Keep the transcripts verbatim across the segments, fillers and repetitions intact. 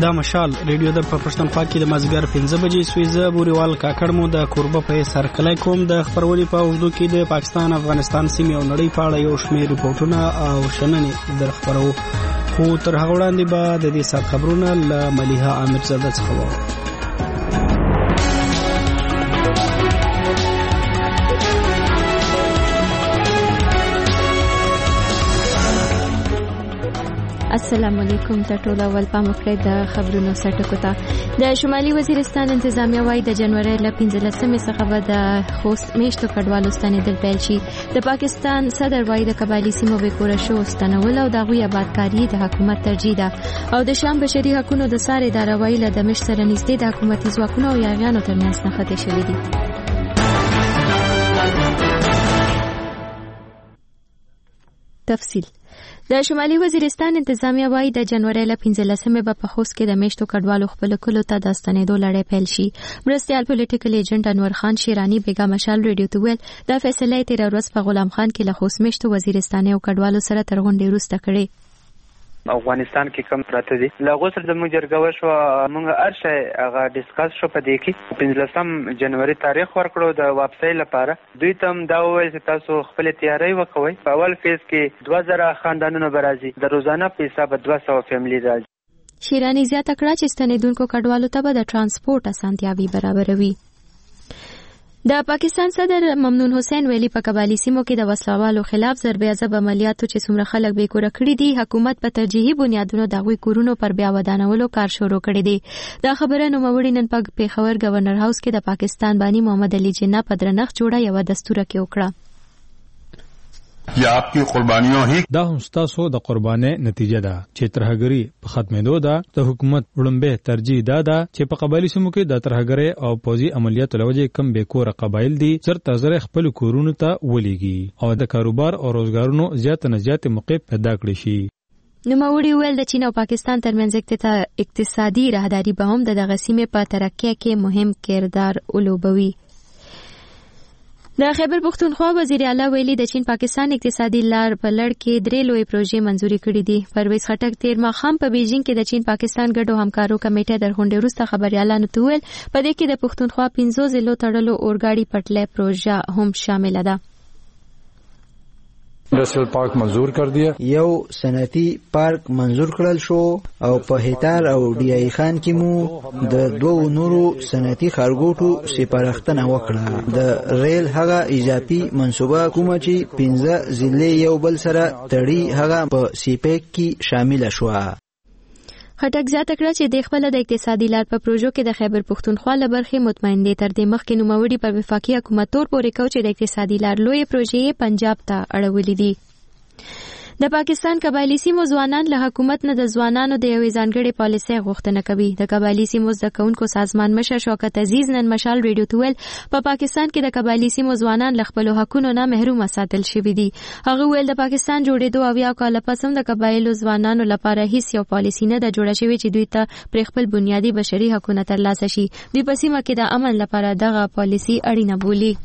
دا مشال ریډیو د پښتونخوا کې د مازیګر پنځه بجې سویزه بوريوال کاکړ مو د کوربه په سرکلای کوم د خبرونې په اوږدو کې د پاکستان افغانستان سیمې او نړۍ په اړه یو شمېر ریپورتونه او شننې در خبرو خو تر هغه وړاندې به د دې سات خبرونه له ملیحه عامر زاده څخه واورو. السلام علیکم ټول اول پام وکړئ د خبرونو سرټکو ته. د شمالي وزیرستان انتظامیه وايي د جنوري ل پنځلسمې څخه به د خوست میشتو کډوالو ستنېدل پیل شي. د پاکستان صدر وايي د قبایلي سیمو بې کوره شو ستنول او د هغوی آبادکاري د حکومت ترجیح ده. او د شام بشري حقوقو د سارې اداره وايي له دمشق سره نږدې د حکومتي ځواکونو او یاغیانو ترمنځ نښتې شوې دي. تفصیل. د شمالي وزیرستان انتظامیه وايي د جنوري ل پنځلسمې به په خوست کې د میشتو کډوالو خپل کلو ته د ستنېدو لړۍ پیل شي. مرستیال پولیټیکل ایجنټ انور خان شیرانی بیګا مشال ریډیو ته ویل د فیصله تیر ورځ په غلام خان کې له خوست میشتو وزیرستاني او کډوالو سره تر غونډې وروسته کړې. افغانستان کې کم پراته دي لغه سره د مجرګه شو موږ ارشه هغه ډیسکس شو په دې کې پنځلسم جنوري تاریخ ورکړو د واپسۍ لپاره. دوی تم دا وایي چې تاسو خپل تیاری وکوي. په اول فیز کې دوه زره خاندانونو برازي د روزانه په حساب دوه سوه فیملی راځي. شیرانی زیاته کړه چې ستنېدونکو کډوالو ته به د ترانسپورت اسانتیاوي برابروي. د پاکستان صدر ممنون حسین ویلي په قبایلي سیمو کې د وسلوالو خلاف ضربې عذاب عملیاتو چې څومره خلک بې کوره کړي دي حکومت په ترجیحي بنیادونو د هغوی کورونو پر بیا ودانولو کار شروع کړی دی. دا خبره نوموړي نن په پیښور گورنر هاوس کې د پاکستان بانی محمد علي جناح په درنښت جوړه یوه دستوره کې وکړه. یا آپ کی قربانیوں ہی دا هم ستاسو د قربانۍ نتیجه ده چې ترهګري په ختمېدو ده. د حکومت وړاندې ترجیح دا ده چې په قبایلي سیمو کې د ترهګرۍ او پوځي عملیاتو لوجې کم بې کوره قبایل دي چېرته زر خپل کورونو ته ولېږي او د کاروبار او روزګارونو زیات نه زیات موقع پیدا کړي شي. نوموړي ویل د چین او پاکستان ترمنځ اقتصادي راهداري به هم د دغه سیمې په ترقۍ کې مهم کردار ولوبوي. د خیبر پختونخوا وزیر اعلی ویلي د چین پاکستان اقتصادي لار په لړ کې درې لوی پروژې منزوري کړې دي. پرویز خټک تیر ماښام په بیجینګ کې د چین پاکستان ګډو همکارو کمیټې در غونډې وروسته خبريالانو ته ویل په دې کې د پختونخوا پنځو ضلعو تړلو اورګاډي پټلۍ پروژه هم شامل ده. انډسټریل پارک منظور کړ دی. یو صنعتي پارک منظور کړل شو او په هیتار او ډی ای خان کې مو د دوو نورو صنعتي خارګوټو سپارښتنه وکړه. د ریل هغه اضافي منصوبه کومه چې پنځه ضلع یو بل سره تړي هغه په سیپیک کې شامل شوه. خټک زیاته کړه چې د خپل د اقتصادي لار په پروژو کې د خیبر پختونخوا له برخې مطمئن دي. تر دې مخکې نوموړي پر وفاقي حکومت تور پورې کو چې د اقتصادي لار لوی پروژې پنجاب ته اړولې دي. د پاکستان قبایلي سیمو ځوانان له حکومت نه د ځوانانو د یوې ځانګړې پالیسۍ غوښتنه کوي. د قبایلي سیمو زده کوونکو سازمان مشر شوکت عزیز نن مشال ریډیو ته ویل په پاکستان کې د قبایلي سیمو ځوانان له خپلو حقونو نه محروم ساتل شوي دي. هغه ویل د پاکستان جوړېدو اویا کاله پس هم د قبایلو ځوانانو لپاره هیڅ یو پالیسي نه ده جوړه شوې چې دوی ته پرې خپل بنیادي بشري حقونه ترلاسه شي. دوی په سیمه کې د امن لپاره دغه پالیسي اړینه بولي.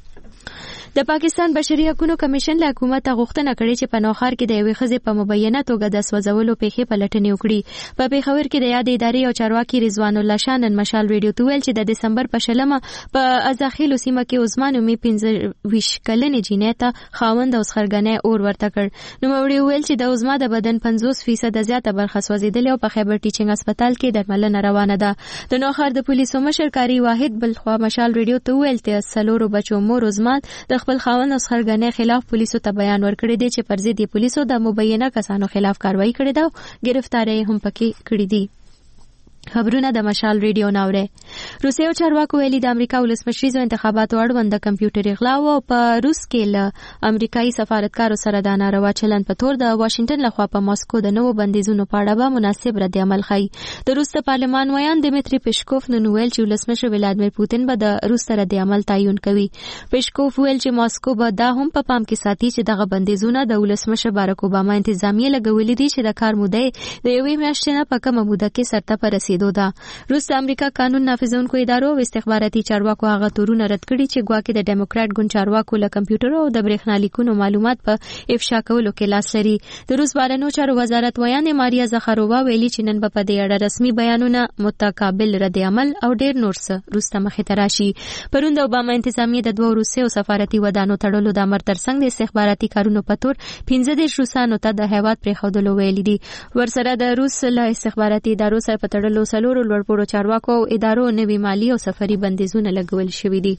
د پاکستان بشري حقوقو کمیشن له حکومت غوښتنه کړې چې په نوخار کې د یوې ښځې په مبینه توګه د سوځولو پیښې پلټنې وکړي. په پیښور کې د یاد ادارې او چارواکي رضوان الله شاه نن مشال ریډیو ته ویل چې د دسمبر په شلمه په ازاخیلو سیمه کې عثمان امي پنځه ویشت کلنې جینۍ ته خاوند او سخرګنۍ اور ورته کړ. نوموړي ویل چې د عظما د بدن پنځوس فیصد زیاته برخه سوځېدلې او په خیبر ټیچینګ هسپتال کې درملنه روانه ده. د نوخار د پولیسو مشر کاری واحد بلخوا مشال ریډیو ته ویل چې څلورو بچو مور عثمان د خپل خاوند او سخرګنۍ خلاف پولیسو ته بیان ورکړی دی چې پر ضد یې پولیسو د مبینه کسانو خلاف کاروایی کړې ده او گرفتاری هم پکې کړې دي. خبرونه د مشال ریډیو ناوړه. روسیې چارواکو ویلي د امریکا ولسمشریزو انتخاباتو اړوند د کمپیوټر اغلا او په روس کې له امریکایي سفارتکارو سره د ناروا چلند په تور د واشنگټن لخوا په ماسکو د نوو بندیزونو په اړه به مناسب رد عمل ښیي. د روس د پارلمان ویان دمیتری پیشکوف نن ویل چې ولسمشر ولادیمیر پوتین به د روس سره د عمل تعین کوي. پیشکوف ویل چې ماسکو به دا هم په پام کې ساتي چې دغه بندیزونه د ولسمشر باراک اوباما انتظامیه لګولې دي چې د کار موده د یوې میاشتې نه په کمه موده کې سرته رسیدي کېدو ده. روس د امریکا قانون نافذونکو ادارو او استخباراتي چارواکو هغه تورونه رد کړي چې ګواکې د ډیموکراټ ګوند چارواکو له کمپیوټر او د برېښنالیکونو معلومات په افشا کولو کې لاس لري. د روس بهرنیو چارو وزارت ویان ماریا زخارووا ویلي چې نن په دې اړه رسمي بیانونه متقابل رد عمل او ډېر نور څه روس ته مخې ته راشي. پرون د اوباما انتظامیه د دوه روسي او سفارتي ودانو تړلو د امر ترڅنګ د استخباراتي کارونو په تور پنځه دېرش روسانو ته د هیواد پرېښودلو ویلي دي. ورسره د روس له استخباراتي ادارو سره په تړلو څلورو لوړپوړو چارواکو او ادارو نوي مالي او سفري بندیزونه لګول شوي دي.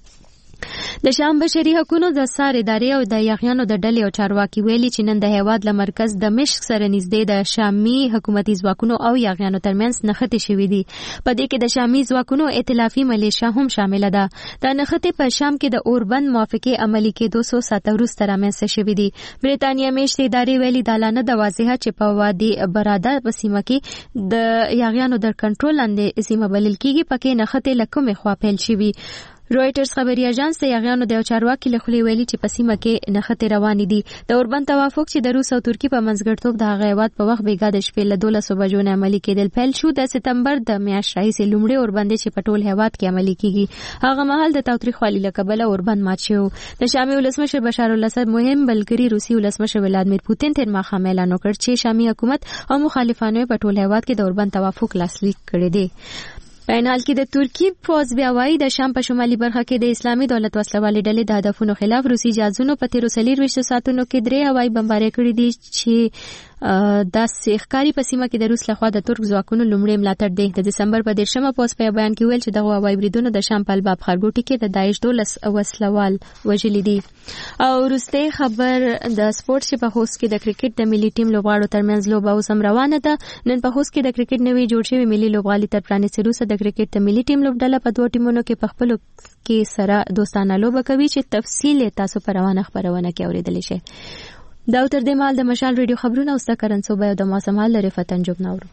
د شام بشري حقوقو د سار ادارې او د یاغیانو د ډلې او چارواکي ویلي چې نن د هیواد له مرکز د مشق سره نږدې د شامي حکومتي ځواکونو او یاغیانو ترمنځ نښتې شوې دي. په دې کې د شامي ځواکونو ائتلافي ملیشیا هم شامله ده. د نښتې په شام کې د اوربند موافقې عملي کېدو څو ساعته وروسته رامنځته شوې دي. بریتانیا میشتې ادارې ویلي دا لا نه ده واضحه چې په وادي براده په سیمه کې د یاغیانو د کنټرول لاندې سیمه بلل کېږي پکې نښتې له کومې خوا پیل شوي. رويټرز خبري اژانس د یاغیانو د چارواکي له خولې ویلي چې په سیمه کې نښتې روانې دي. د اوربند توافق چې د روس او ترکیې په منځګړیتوب د هغه هیواد په وخت بیګا د شپې له دولسو بجو نه عملي کېدل پیل شو. د سپتمبر د میاشتې راهیسې لومړی اوربند چې په ټول هیواد کې عملي کېږي. هغه مهال د تاوتریخوالي له کبله اوربند مات شو. د شامي ولسمشر بشار الاسد مهم بلګري روسي ولسمشر ولادیمیر پوتین تر ماښام اعلان وکړ چې شامي حکومت او مخالفانو په ټول هیواد کې د اوربند توافق لاسلیک کړی دی. په حال کې د ترکی پوز بیا وایي د شام په شمالي برخه کې د اسلامي دولت وسلوالې ډلې د هدفونو خلاف روسي جهازونو په تیرو څلوېښتو ساعتونو کې درې هوایي بمبارۍ کړې دي چې داسې ښکاري په سیمه کې د روس لخوا د ترک ځواکونو لومړی ملاتړ دی. د دسمبر په دېرشمه پوز په بیان کې ویل چې دغه هوایي بریدونو د شام په الباب ښارګوټي کې د داعش دولس وسلوال وژلي دي. او وروستی خبر د سپورټ چې په خوست کې د کرکټ د ملي ټیم لوبغاړو ترمنځ لوبه اوس هم روانه ده. نن په خوست کې د کرکټ نوي جوړ شوي ملي لوبغالي تر پرانیستې وروسته د کرکټ د ملي ټیم لوبډله په دوه ټیمونو کې په خپلو کې سره دوستانه لوبه کوي چې تفصیل تاسو په روانه خبرونه کې اورېدلی شئ. دا تر دې مهال د مشال ریډیو خبرونه اوس د کرنسو بیو د موسم حال لري فتن جوب نورو.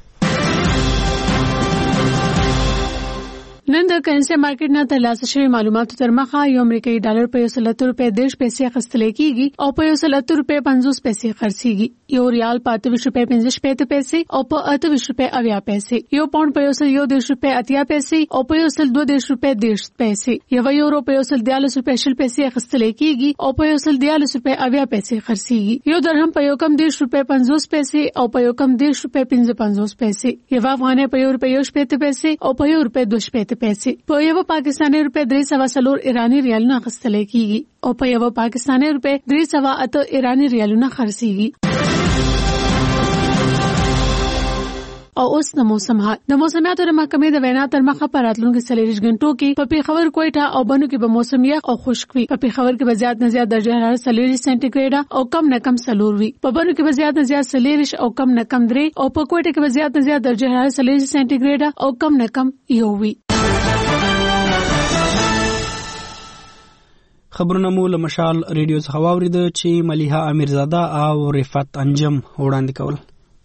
نن د کرنسي مارکیټ نه ترلاسه شوی معلوماتو تر مخه یو امریکایي ډالر په یو سل اتو روپۍ دېرش پیسې اخیستل کېږي او په یو سل اتو روپۍ پنځوس پیسې خرڅېږي. یو ریال په اته ویشت روپۍ پنځه شپېته پیسې او په اته ویشت روپۍ اویا پیسې. یو پاونډ په یو سل یو دېرش روپۍ اتیا پیسې او په یو سل دوه دېرش روپۍ دېرش پیسې. یو یورو په یو سل دیارلس روپۍ شل پیسې اخیستل کېږي او په یو سل دیارلس روپۍ اویا پیسې خرڅېږي. یو درهم په یو کم دېرش روپۍ پنځوس پیسې او په یو کم دېرش روپۍ پنځه پنځوس پیسې. یو افغانۍ په یو روپۍ یو شپېته پیسې او په یو روپۍ دوه شپېته پیسې. په یو پاکستاني روپۍ درې سوه څلور ایراني ریالونه اخیستل کېږي او په یو پاکستاني روپۍ درې سوه اته ایراني ریالونه خرڅېږي. او اوس د موسم حال. د موسمیاتو د محکمې د وینا تر مخه په راتلونکو څلوېښت غنټو کې په پیښور کوټه او بنو کې به موسم یخ او خشک وي. په پیښور کې به زیات نه زیات درجه حرارت څلوېښت سانتي ګریډ او کم نه کم څلور وي. په بنو کې به زیات نه زیات څلوېښت او کم نه کم درې او په کوټه کې به زیات نه زیات درجه حرارت څلوېښت سانتي ګریډ او کم نه کم یو وي. خبرونه مو له مشال ریډیو څخه واوریده چې ملیحه امیرزاده او رفعت انجم وړاندې کول.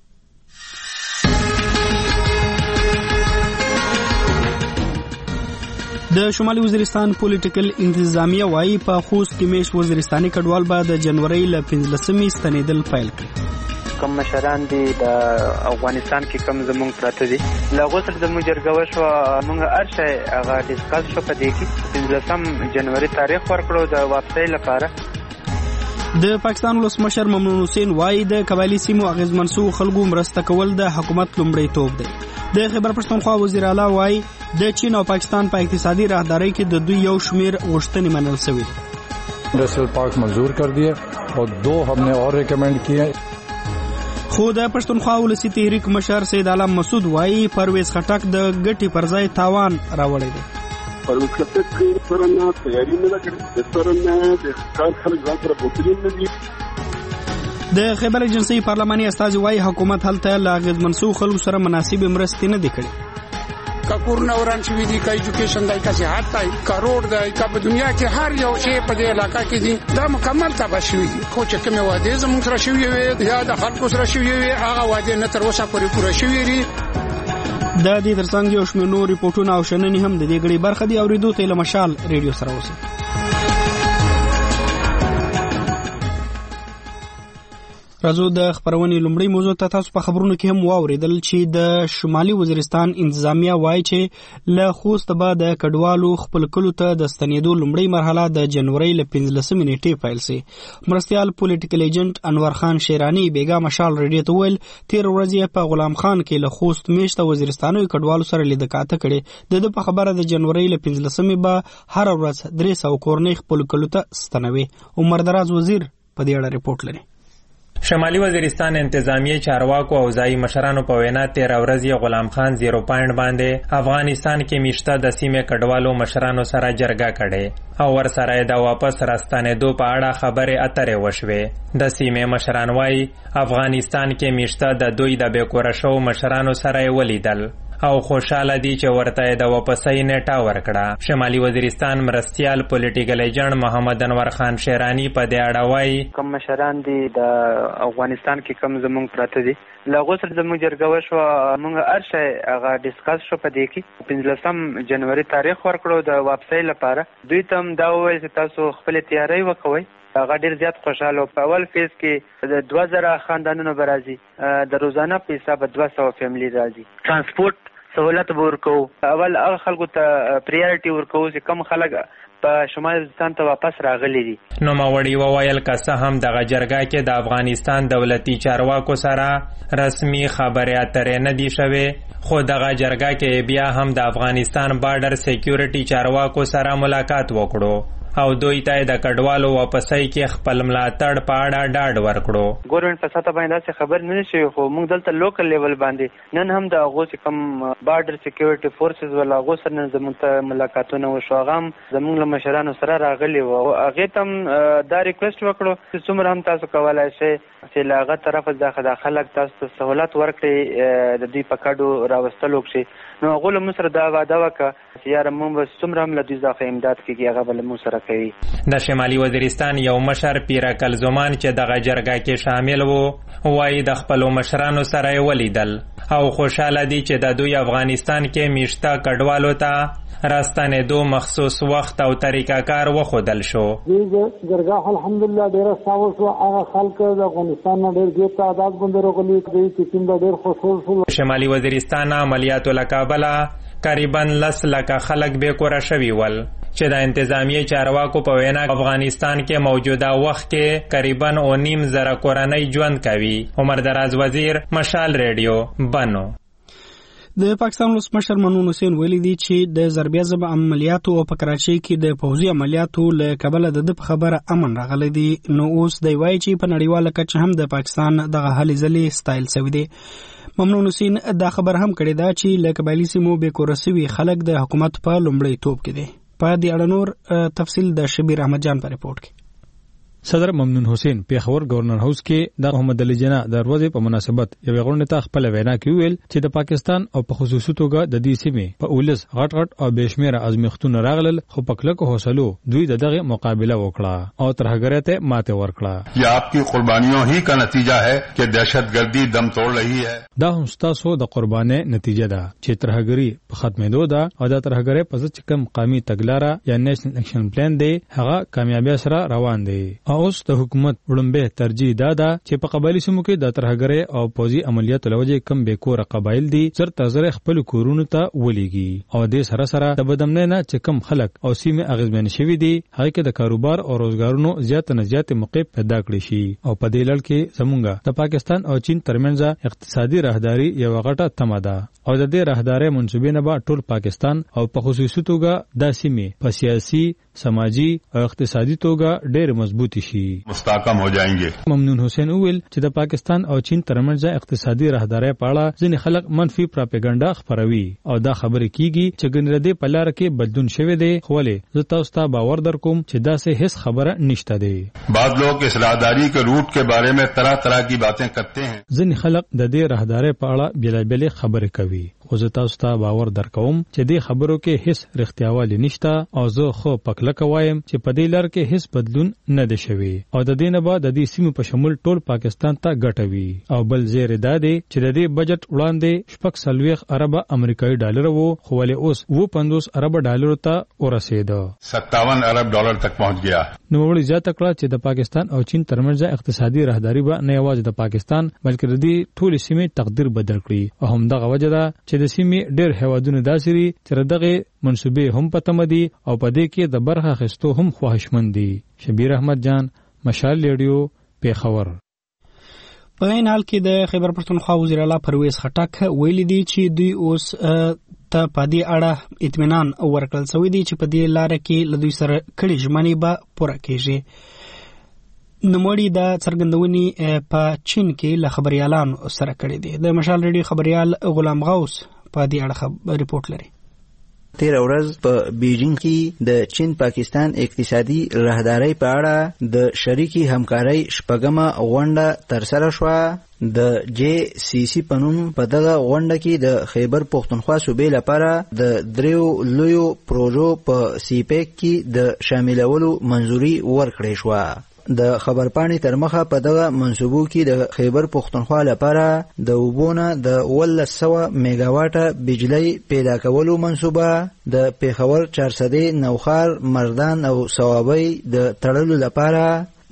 د شمالي وزیرستان پولیټیکل انتظامیه وايي په خوست کې میش وزیرستاني کډوال به د جنوري له پنځلسمې ستنېدل پیل کړي. کوم مشران دي د افغانستان کې کوم زمونږ پراته دي له هغو سره زموږ جرګه وشوه. موږ هر شی هغه ډسکس شو په دې کې پنځلسم جنوري تاریخ ورکړو د واپسۍ لپاره. د پاکستان ولسمشر ممنون حسین وايي د قبایلي سیمو اغیزمن شوو خلکو مرسته کول د حکومت لومړیتوب دی. د خیبر پښتونخوا وزیر اعلی وايي د چین او پاکستان په اقتصادي راهدارۍ کې د دوی یو شمیر غوښتنې منل شوې دي. انڈسٹریل پارک منظور کر دیے اور دو ہم نے اور ریکمینڈ کیے. خو د پښتونخوا ولسی تحریک مشر سید عالم مسعود وايي پرویز خټک د ګټي پر ځای تاوان راوړی دی. پرویز خټک سره نه تیاری نه کړې سره نه د کار خلک ځان سره بوتلین نه دي. د خیبر ایجنسی پارلماني استازي وايي حکومت هلته لا اغیزمن شوو خلکو سره مناسب مرستې نه دي کړې. کا کورونه وران شوي دي، کا ایجوکیشن دی، کا صحت دی، کا روډ دی، کا په دنیا کې هر یو شی په دې علاقه کې دي دا مکمل تباه شوي دي. خو چې کومې وعدې زموږ سره شوي وي یا د خلکو سره شوي وي هغه وعدې نه تر اوسه پورې پوره شوي دي. د دې ترڅنګ یو شمېر نور ریپورټونه او شننې هم د دې غړي برخه دي. اورېدو ته له مشال ریډیو سره اوسئ. راځو د خبرونې لومړی موضوع ته. تاسو په خبرونو کې هم واوریدل چې د شمالي وزیرستان انتظامیه وایي چې له خوست بعد د کډوالو خپل کلو ته د ستنېدو لومړی مرحله د جنوري له پنځلسمې نیټې پیل سي. مرستيال پولیټیکل ایجنټ انور خان شیرانی بیګا مشال ریډیو ته ویل تیر ورځ په غلام خان کې له خوست میشته وزیرستانوي کډوالو سره لیدکاته کړي. د په خبره د جنوري له پنځلسمې به هر ورځ درې سوه کورنۍ خپل کلو ته ستنوي. عمر دراز وزیر په دې اړه ریپورت لري. شمالي وزیرستان انتظامیه چارواکو او ځایي مشرانو په وینا تیر ورځ غلام خان زیرو پاینټ باندې افغانستان کې میشته د سیمې کډوالو مشرانو سره جرګه کړي او ورسره د واپس راستنېدو په اړه خبرې اترې وشوې. د سیمې مشران وايي افغانستان کې میشته د دوی د بیکوره شو مشرانو سره ولیدل او خوشاله دي چې ورته د واپسۍ نیټه ورکړه. شمالي وزیرستان مرستيال پولیټیکل ایجنټ محمد انور خان شیرانی په دې اړه وایي کوم مشران دي د افغانستان کې کوم زمونږ پراته دي له غوسر زمونږ جرګه وشوه موږ هر شی هغه ډسکس شو په دې کې پنځلسم جنوري تاریخ ورکړو د واپسۍ لپاره. دوی ته هم دا وویل چې تاسو خپل تیاری وکوئ. هغه ډیر زیات خوشاله په اول فیز کې د دوه زره خاندانونو به راځي د روزانه په حساب دوه سوه فیملی راځي. ترانسپورت سہولت ورکو اول هغه خلکو ته پریارټي ورکو چې کم خلک په شمال وزیرستان ته واپس راغلي دي. نو ماوړي وویل که څه هم دغه جرګه کې د افغانستان دولتي چارواکو سره رسمي خبرې اترې نه دي شوې خو دغه جرګه کې بیا هم د افغانستان بارډر سکیورټي چارواکو سره ملاقات وکړو او دوی ته د کډوالو واپسۍ کې خپل ملاتړ په اړه ډاډ ورکړو. ګورنمنت په ساته باندې داسې خبر نه شي خو موږ دلته لوکل لیول باندې نن هم د هغو چې کوم بارډر سکیورټي فورسز ولا هغو سره نن زموږ ته ملاقاتونه وشو. هغه هم زموږ له مشرانو سره راغلي وو. هغې ته هم دا ریکویسټ وکړو چې څومره هم تاسو کولی شئ چې له هغه طرفه د خلک تاسو ته سهولت ورکړي د دوی په کډو راوستلو کښې. نو هغو له موږ سره دا وعده وکړه چې یاره موږ به څومره هم له دوی څخه امداد کېږي هغه به له موږ سره کوي. د شمالي وزیرستان یو مشر پیرکل زمان چې دغه جرګه کې شامل وو وایي د خپلو مشرانو سره یې ولیدل او خوشاله دي چې د دوی افغانستان کې میشته کډوالو ته راستنېدو مخصوص وخت او طریقه کار وښودل شو. جرګه الحمدلله ډېره ښه وشوه. هغه خلک د افغانستان نه ډېر زیات تعداد باندې راغلي دوی چې کوم ډېر خوشحال شول. شمالي وزیرستان عملیاتو له کابله قریبا لس لکه خلک بېکوره شوي ول چې د انتظامیه چارواکو په وینا افغانستان کې موجوده وخت کې قریبا او نیم زره کورنۍ ژوند کوي. عمر دراز وزیر مشال ریډیو بنو. د پاکستان ولسمشر ممنون حسین ویلي دي چې د ضربیازم عملیاتو او په کراچۍ کې د پوځي عملیاتو له کبله د په خبره امن راغلی دی. نو اوس دی وایي چې په نړیواله کچه هم د پاکستان دغه هلې ځلې ستایل شوی دی. ممنون حسین دا خبر هم کړی دا چې له قبایلي سیمو بېکوره سوي خلک د حکومت په لومړی توپ کې دي. په دې اړه نور تفصیل د شبیر احمد جان په ریپورت کې. صدر ممنون حسین پیښور گورنر هاوس کې د محمد علي جناح د ورځې په مناسبت یو غونډه ته خپل وینا کې ویل چې د پاکستان او په خصوصي توګه د دې سیمې په اولس غټ غټ او بشمیره ازمیختونه راغلل خو په کلکو حوصلو دوی د دغه مقابله وکړه او ترهګرۍ ته ماته ورکړه. یہ آپ کی قربانیوں ہی کا نتیجہ ہے کہ دہشت گردی دم توڑ رہی ہے. دا هم ستاسو د قربانۍ نتیجه ده چې ترهګري په ختمېدو ده او د ترهګرۍ په ځکه کم قومي تګلاره یا نېشنل اکشن پلان دی هغه کامیابی سره روان دی. اوس د حکومت وړاندې ترجیح دا ده چې په قبایلی سیمو کې د ترهګرۍ او پوځي عملیاتو لوجې کم بیکوره قبایل دي زر تزر خپل کورونو ته ولېږي او د سره سره د بدمنۍ نه چې کم خلک او سیمه اغیزمن شوي دي هغه کې د کاروبار او روزګارونو زیات نه زیات موقع پیدا کړی شي. او په دې لړ کې زمونږ د پاکستان او چین ترمنځ اقتصادي راهداري یو غټه تمه ده او د دې راهداري منسوبې نه به ټول پاکستان او په خصوصي توګه د سیمې په سیاسي سماجی او اقتصادي توګه ډېر مضبوطی شي مستحکم هو جائیں. ممنون حسین ویل چې د پاکستان او چین ترمنځ اقتصادي راهداري په اړه ځینې خلک منفي پروپاګاندا خپروي او دا خبره کیږي چې ګنردي په لار کې بدلون شوی دی خو ولې زه تاسو ته باور درکوم چې دا سه هیڅ خبره نشته دی. بعض لوگ اس راهداری کے روٹ کے بارے میں طرح طرح کی باتیں کرتے ہیں. ځینې خلک د دې راهداري په اړه بیلابېلې خبرې کوي خو زه تاسو ته باور درکوم چې دې خبرو کې هیڅ رښتیاوالی نشته او زه خو پکله کوم چې په دې لار کې هیڅ بدلون نه دی شوی. شوی او د دې نه بعد د دې سیمو په شمول ټول پاکستان ته ګټوي او بل زیر دادې چې د دې بجټ وړاندې شپږ سلويخ ارب امریکایي ډالر وو خو ولې اوس و پنځوس ارب ډالر ته ورسېده सत्तावन अरब डॉलर तक पहुंच गया. نو وړي زیاته کړه چې د پاکستان او چین ترمنځ اقتصادي راهداري به نه یوازې د پاکستان بلکې د دې ټولې سیمې تقدیر بدل کړي او همدغه وجه ده چې د سیمې ډېر هیوادونه داسري چې دغه منسوبې هم پته مدي او په دې کې د برخه اخیستو هم خواهشمند دي. شبیر احمد جان، مشال ریډیو، پیښور. په عین حال کې د خیبر پښتونخوا وزیر اعلی پرویز خټک ویلي دي چې دوی اوس ته په دې اړه اطمینان ورکړل شوی دی چې په دې لار کې له دوی سره کړي ژمنې به پوره کیږي. نوموړي د څرګندونې په چین کې له خبريالانو سره کړي دي. د مشال ریډیو خبريال غلام غوث په دې اړه ریپورت لري. تیر ورځ په بیجینګ کې د چین پاکستان اقتصادي راهداري په اړه د شریکي همکارۍ شپږمه غونډه ترسره شوه. د جی سی سی پنوم په دغه غونډه کې د خیبر پښتونخوا صوبې لپاره د دریو لویو پروژو په سی پیک کې د شاملولو منځوري ورکړې شوه. د خبرپاڼې تر مخه په دغه منصوبو کې د خیبر پښتونخوا لپاره د اوبونه د ولس سوه میگاواټه بجلی پیدا کولو منصوبه، د پیښور چارسدې نوخار مردان او صوابۍ د تړلو لپاره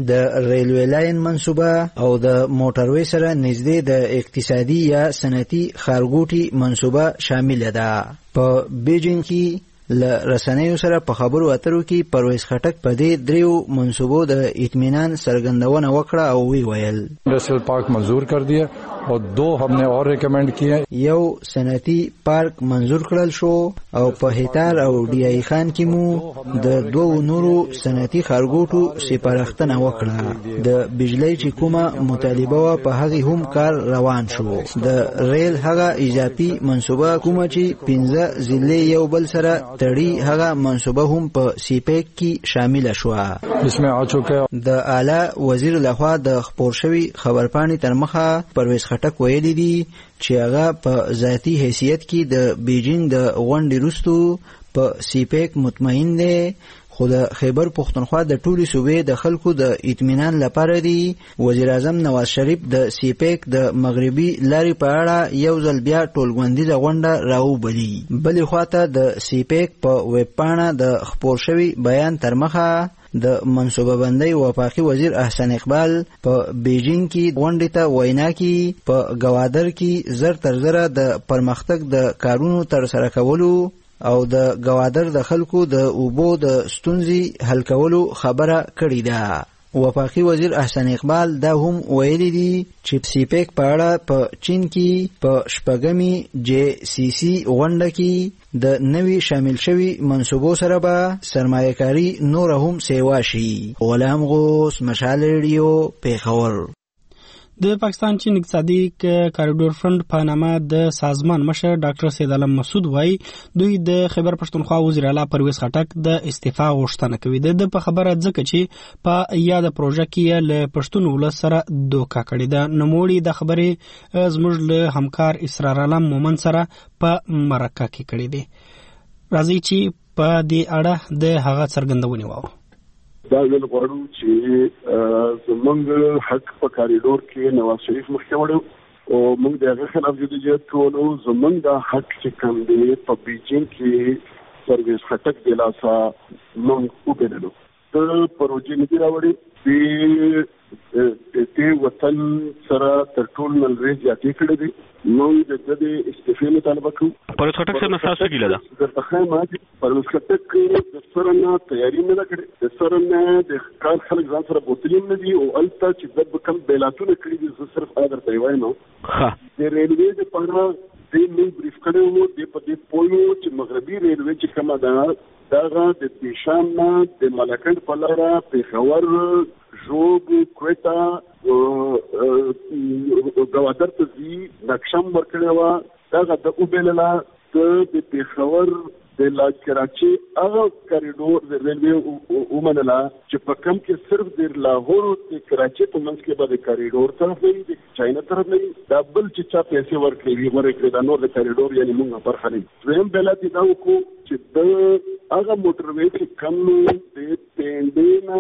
د ریلوی لاین منصوبه او د موټروي سره نږدې د اقتصادي یا صنعتي ښارګوټي منصوبه شامل ده. په بیجینګ کې له رسنیو سره په خبرو اترو کې پرویز خټک په دې دریو منصوبو د اطمینان څرګندونه وکړه او وی ویل انڈسٹریل پارک منظور کر دیا اور دو ہم نے اور ریکمینڈ کیے. یو صنعتي پارک منظور کړل شو او په هیتار او ډی ای خان کې مو د دوو نورو صنعتي ښارګوټو سپارښتنه وکړه. د بجلی چې کومه مطالبه وه په هغې هم کار روان شو. د ریل هغه اضافي منصوبه کومه چې پنځه ضلعې یو بل سره تړي هغه منصوبه هم په سی پیک کې شامل شوه. اسمه آ چوکه د اعلی وزیر لخوا د خپور شوی خبرپاڼې تر مخه پرویز خټک ویلي دي چې هغه په ذاتی حیثیت کې د بیجینګ د غونډې وروسته په سی پیک مطمئن دی، خو د خیبر پښتونخوا د ټولي صوبې د خلکو د اطمینان لپاره دی وزیر اعظم نواز شریف د سی پیک د مغربي لارې په اړه یو ځل بیا ټولغونډیزه غونډه راوبلي. بلې خواته د سی پیک په ویب پاڼه د خپور شوي بیان تر مخه د منصوبه بندۍ وفاقي وزیر احسن اقبال په بیجینګ کې غونډې ته وینا کې په گوادر کې زر تر زره د پرمختګ د کارونو تر سره کولو او د گوادر د خلکو د اوبو د ستونزې حل کولو خبره کړې ده. وفاقي وزیر احسن اقبال دا هم ویلي دي چې سی پیک په اړه په چین کې په شپږمې جی سی سی غونډه کې د نوي شامل شوي منصوبو سره به سرمایه‌کاري نور هم سیوا شي. غلام غوث، مشال ریډیو، پیښور. د پاکستان چین اقتصادي کاریډور فند په نامه د سازمان مشر ډاکټر سید علم مسعود وایي دوی د خیبر پښتونخوا وزیر اعلی پرویز خټک د استعفا غوښتنه کوي. د په خبره ځکه چې په یاد پروژه کې له پښتون ولس سره دوکا کړې ده. نوموړي د خبرې زموږ له همکار اسرار علم مومن سره په مرکه کې کړې دي. راځي چې په دې اړه د هغه څرګندونې واورو. دا ویل غواړو چې زمونږ حق په کاریډور کې نواز شریف مخکې وړو او موږ د هغه خلاف جديجیت کوو. زمونږ د حق چې کوم دی په بیجینګ کې پرویز خټک د لاسه موږ وبللو. د پروژې نه دی راوړی د دې وطن سره تر ټولو نلرې زیاتې کړې دي. موږ د دې استعفې مطالبه کوو. پرویز خټک سره ستاسو ګیله ده؟ درته ښیم چې پرویز خټک د سره نه تیاري نه ده کړې، د سره نه د کار خلک ځان سره بوتلي نه دي او هلته چې د به کوم بیلاتونه کړي دي زه صرف هغه درته وایم. د ریلوې دپاره دې موږ بریف کړی وو، دې په دې پوه وو چې مغربي ریلوې چې کومه ده دغه د دیشان نه د ملکنډ په لاره پېښور، ژوب، کویټه، گوادر ته ځي نقشه م ورکړې وه. دغه د وبېلله د پېښور د لا کراچۍ هغه کاریډور د ریلوې ومنله چې په کم کې صرف د لاهور د کراچۍ په منځ کې به د کاریډور طرف نه وي، د چاینا طرف نه وي. دا بل چې چا پیسې ورکړې وي ورکړې دا نور د کاریډور یعنې مونږ برخه نه وي. دویم بېلات یې دا وکړو چې د هغه موټروې چې کم د پینډې نه د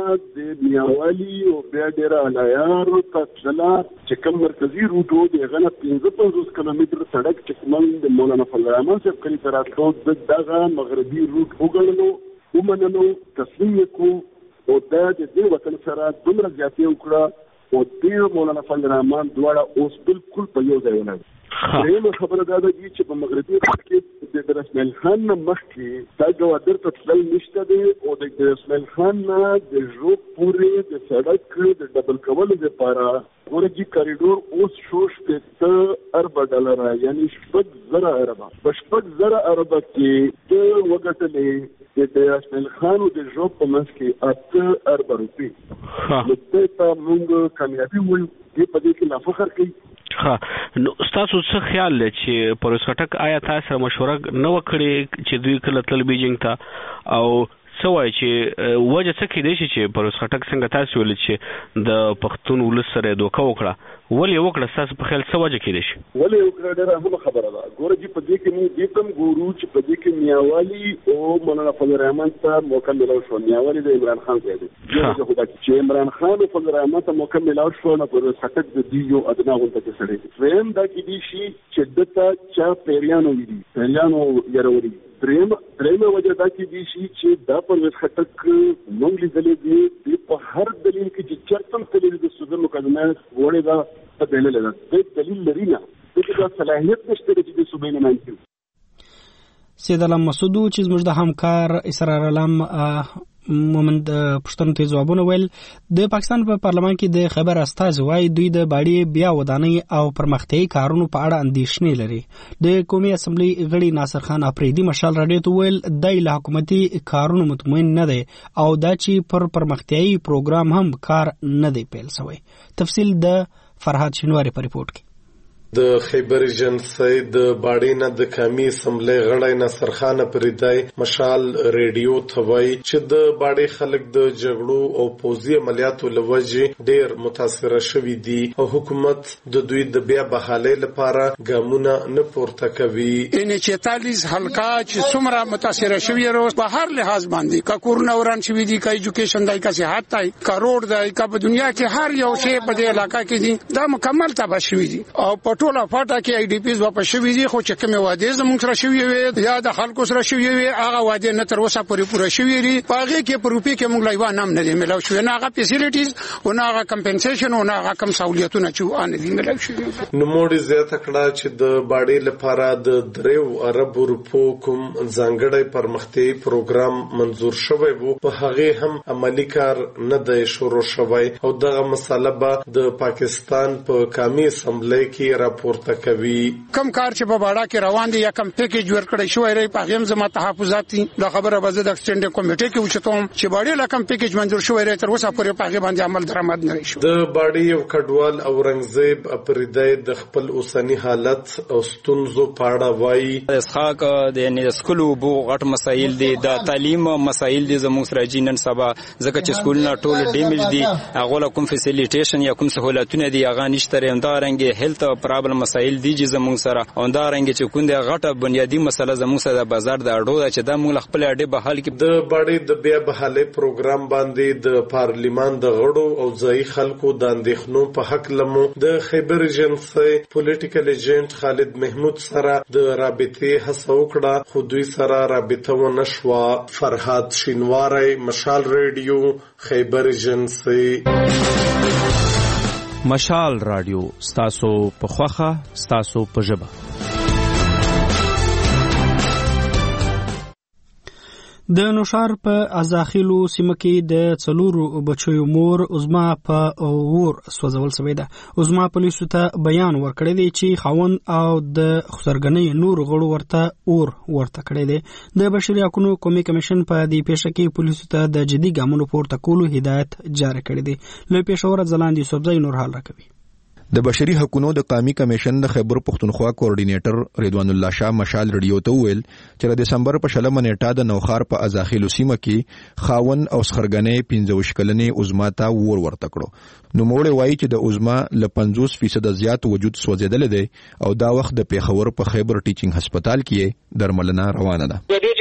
میاوالي او بیا ډیر الایار ته تللا چې کوم مرکزی روټو دی غنه پنځه پنځوس کیلومتر سړک چې کوم د مولانا فضل الرحمن صاحب کلی تر راتلو دغه مغربي روټ وګڼلو ومنلو تصمیم کو او دا د دې وطن سره دومره زیاتې وکړه او د مولانا فضل الرحمن دواړه اوس بالکل په یو ځای ولاړ. درېیمه خبره دا ده چې په مغربي کې د رسمل خان نه مخکې دا ګوادر ته تلل نشته دی او د رسمل خان نه د ژوب پورې د سړک د ډبل کولو لپاره ورګي کریډور اوس شوش په اربع ډالر یعنی شپږ زره اربه په شپږ زره اربه کې د وګټلې د رسمل خان او د ژوب په منځ کې اته اربع روپۍ نو ته موږ کامیابي وایو دې په دې کې لا فخر کوي. ها نو تاسو څه خیال لرئ چې پرویز خټک آیا تاسو سره مشوره نه وکړي چې دوی کله تل بیجینګ ته او څه وایي چې وجه څه کېدای شي چې پرویز خټک څنګه تاسو ویل چې د پښتون ولس سره دوکه وکړه ولې وکړه تاسو په خیال څه وجه کېدای شي؟ ولې وکړه ډېره اهمه خبره ده. ګوره چې په دې کې موږ دې کوم ګورو چې په دې کې میاوالي او مولانا فضل الرحمن ته موقع ملاو شو. میاوالي د عمران خان ځای دی چې عمران خان او فضل الرحمن ته موقع ملاو شو نو پرویز خټک د دې یو ادنا غونډه کې سړی ویم دا کې دي شي چې دته چا پیریانو وي پیریانو یاروري دریم درېمه وجه دا کې دي شي چې دا پرویز خټک موږ لیدلې دي په هر دلیل کې چې چرته دلیل د سوزن مقدمه وړي دا په دلیل ده د دلیل لري نه د صلاحیت نشته چې د صوبې نه مانځي. سید علم مسعود چې زموږ د همکار اسرار علم مومند پښتون ته ځوابونه ویل د پاکستان په پارلمان کې د خبر استاذ وايي دوی د باډي بیا ودانۍ او پرمختیايي کارونو په اړه اندېښنې لري. د قومي اسمبلی غړي ناصر خان افریدي مشال راډیو ته ویل د له حکومتي کارونو مطمئن نه دی او دا چې پر پرمختیايي پروګرام هم کار نه دی پیل شوی. تفصیل د فرهاد شینواری په ریپورت کې. د خیبر ایجنسی د باډینا د قومي اسمبلی غړی ناصر خان افریدی مشال ریډیو ته وایي چې د باډي خلک د جګړو او پوځي عملیاتو لوجې ډېر متاثره شوي دي او حکومت د دوی د بیا بحالۍ لپاره ګامونه نه پورته کوي. ان چینتالیس حلقه چې څومره متاثره شوي روز په هر لحاظ باندې کا کورونه وران شوي دي کا ایجوکیشن دای کا صحت دای کا روډ دای کا په دنیا کې هر یو شی په دې علاقه کې دي دا مکمل تباہ شوي دي او ټول افاټه کې ای ډی پیز واپس شوي دي خو چې کومه وعده زموږ سره شوي وي یا د خلکو سره شوي وي هغه وعده نه تر اوسه پوره پوره شوي دي. هغه کې په روپی کې موږ لایوا نام نه دی ملاو شوی نه هغه فیسیلیټیز او نه هغه کمپنسیشن او نه هغه کم سہولیتونه چې ان دي ملاو شوی. نو موږ زیاته کړه چې د باډي لپاره د دریو ارب روپو کوم ځانګړی پرمختیايي پروګرام منزور شوی وو په هغه هم عملی کار نه دی شروع شوی او دغه مسله به د پاکستان په قومي اسمبلی کې راپورته کوي. کم کار چې په باډا کې روان دي یا کم پیکیج ورکړی شوی ری په هم زما تحفظات دي د خبره به د اکسټنډ کمیټې کې وچتوم چې باډي لا کم پیکیج منظور شوی ری تر اوسه پورې په باندې عمل درآمد نه شو. د باډي یو کډوال اورنګزیب افریدی د خپل اوسنی حالت او ستونزو په اړه وایي. اسحاق د یعنی سکولو بو غټ مسایل دي د تعلیم مسایل دي زموږ سره جنن سبا ځکه چې سکولونه ټول ډیمیج دي هغه کوم فیسیلیټیشن یا کوم سہولتونه دي هغه نشته رنده رنګ هیلث پرابلم مسایل دي چې زموږ سره اوندا رنګ چې کوم د غټه بنیادی مسله زموږ سره د بازار د اړو چې د موږ خپل اړې به حل کې د باډي د بیا بحالۍ پروګرام باندې د پارلیمان د غړو او ځای خلکو د اندېښنو په حق لمو د خیبر ایجنسی پولیټیکل ایجنټ خالد محمود سره د رابطې هڅه وکړه خو دوی سره رابطه ونه شوه. فرهاد شینواری مشال ریډیو خیبر ایجنسی. مشال رادیو ستاسو په خوخه ستاسو په ژبه. د نوشار په ازاخیلو سیمه کې د څلورو بچیو مور عظما په اور سوځول شوې ده. عظما پولیسو ته بیان ورکړی دی چې خاوند او د خسرګنۍ نور غړو ورته اور ورته کړی دی. د بشري حقوقو قومي کمیشن په دې پیښه کې پولیسو ته د جدي ګامونو پورته کولو هدایت جاری کړی دی. له پېښور ځلاندې یوسفزۍ نور حال راکوي. د بشري حقوقو د قومي کمیشن د خیبر پښتونخوا کوارډینیټر رضوان الله شاه مشال ریډیو ته ویل چې د دسمبر په شلمه نیټه د نوخار په ازاخیلو سیمه کې خاون او سخرګنۍ پنځه کلنې عظما ته ور ورته کړو. نو موږ وایي چې د عظما ل پنځوس فیصد زیات وجود سوځیدل دی او دا وخت د پیښور په خیبر ټیچینګ هسپتال کې درملنه روانه ده.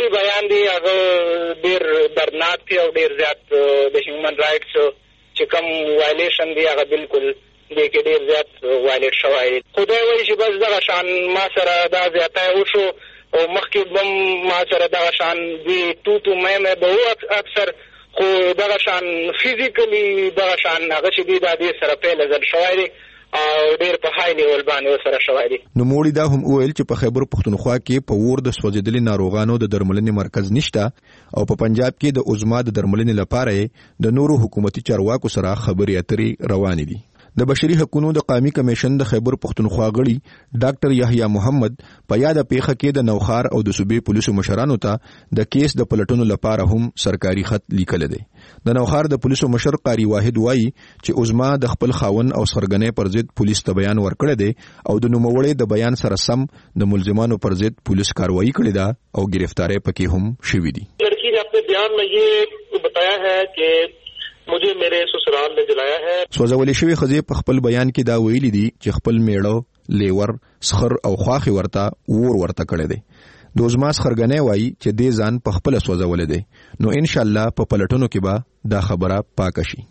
خپل بیان دی هغه ډیر دردناک دی او ډیر زیات د هیومن رائټس چې کوم وایلیشن دی هغه بالکل دی کې ډیر زیات وایلیټ شوی. خدای وایي چې بس دغه شان ما سره دا زیاتی وشو او مخکې بم ما سره دغه شان دی تو تو مې مې به و اکثر خو دغه شان فزیکلی دغه شان هغه چې دی دا دې سره پیل ځل شوی دی او ډیر په هاي لیول باندې سره شوی دی. نو موړي دا هم ویل چې په خیبر پښتونخوا کې په ور د سوځیدلي ناروغانو د درملنې مرکز نشته او په پنجاب کې د عظما د درملنې لپاره د نورو حکومتي چارواکو سره خبرې اترې روانې دي. د بشري حقوقو د قومي کمیشن د خیبر پښتونخوا غړي ډاکټر یحیی محمد په یاد پیښه کې د نوخار او د صوبې پولیسو مشرانو ته د کیس د پلټونو لپاره هم سرکاري خط لیکل دي. د نوخار د پولیسو مشر قاری واحد وایي چې عظما د خپل خاون او سرګنې پر ضد پولیس ته بیان ورکړی دی او د نوموړي د بیان سره سم د ملزمانو پر ضد پولیس کاروایی کړې ده او گرفتاری پکې هم شوې دي. لڑکی نے اپنے بیان میں یہ بتایا ہے کہ مجھے میرے سسرال نے جلایا ہے. سوځولې شوی خزې په خپل بیان کې دا ویلي دي چې خپل میړه لیور سخر او خواخي ورته ور ورته کړی دی. د عظما سرګنې وایي چې دې ځان په خپل سوځولې دی. نو ان شاء الله په پلټونو کې به دا خبره پاک شي.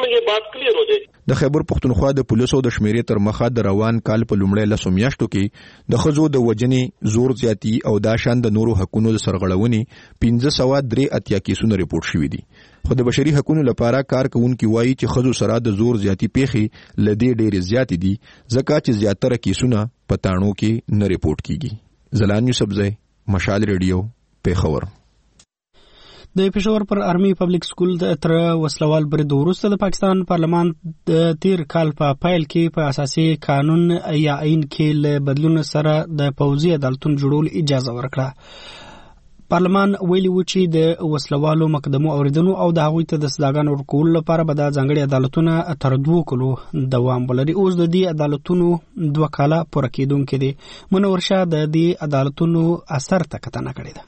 د خیبر پښتونخوا د پولیسو د شمیرې تر مخه د روان کال په لومړۍ لسو میاشتو کې د خزو د وجنې زور زیاتی او دا شان د نورو حقوقو د سرغړونې پنځه سوه درې اتیا کیسونه ریپورت شوي دي. خو د بشري حقوقو لپاره کار کوونکي وایي چې خزو سره د زور زیاتی پیښې لدې ډېرې زیاتې دي ځکه چې زیاتره کیسونه په تاڼو کې نه ریپورت کیږي. زلان یوسفزی، مشال ریډیو، پیښور. د پېښور پر آرمي پبلک سکول د تر وسلوال برید وروسته د پاکستان پارلمان د تیر کال په پایل کې په اساسي قانون یا عین کې له بدلون سره د پوځي عدالتونو جوړول اجازه ورکړه. پارلمان ویلي و چې د وسلوالو مقدمو اوریدنو او د هغوی ته د سزاګانو ورکولو لپاره به د ځانګړي عدالتونه تر دوه کلو دوام ولري. اوس د دې عدالتونو دوه کاله پوره کېدونکي دي. منور شاه د دې عدالتونو اثر ته کتنه کړې ده.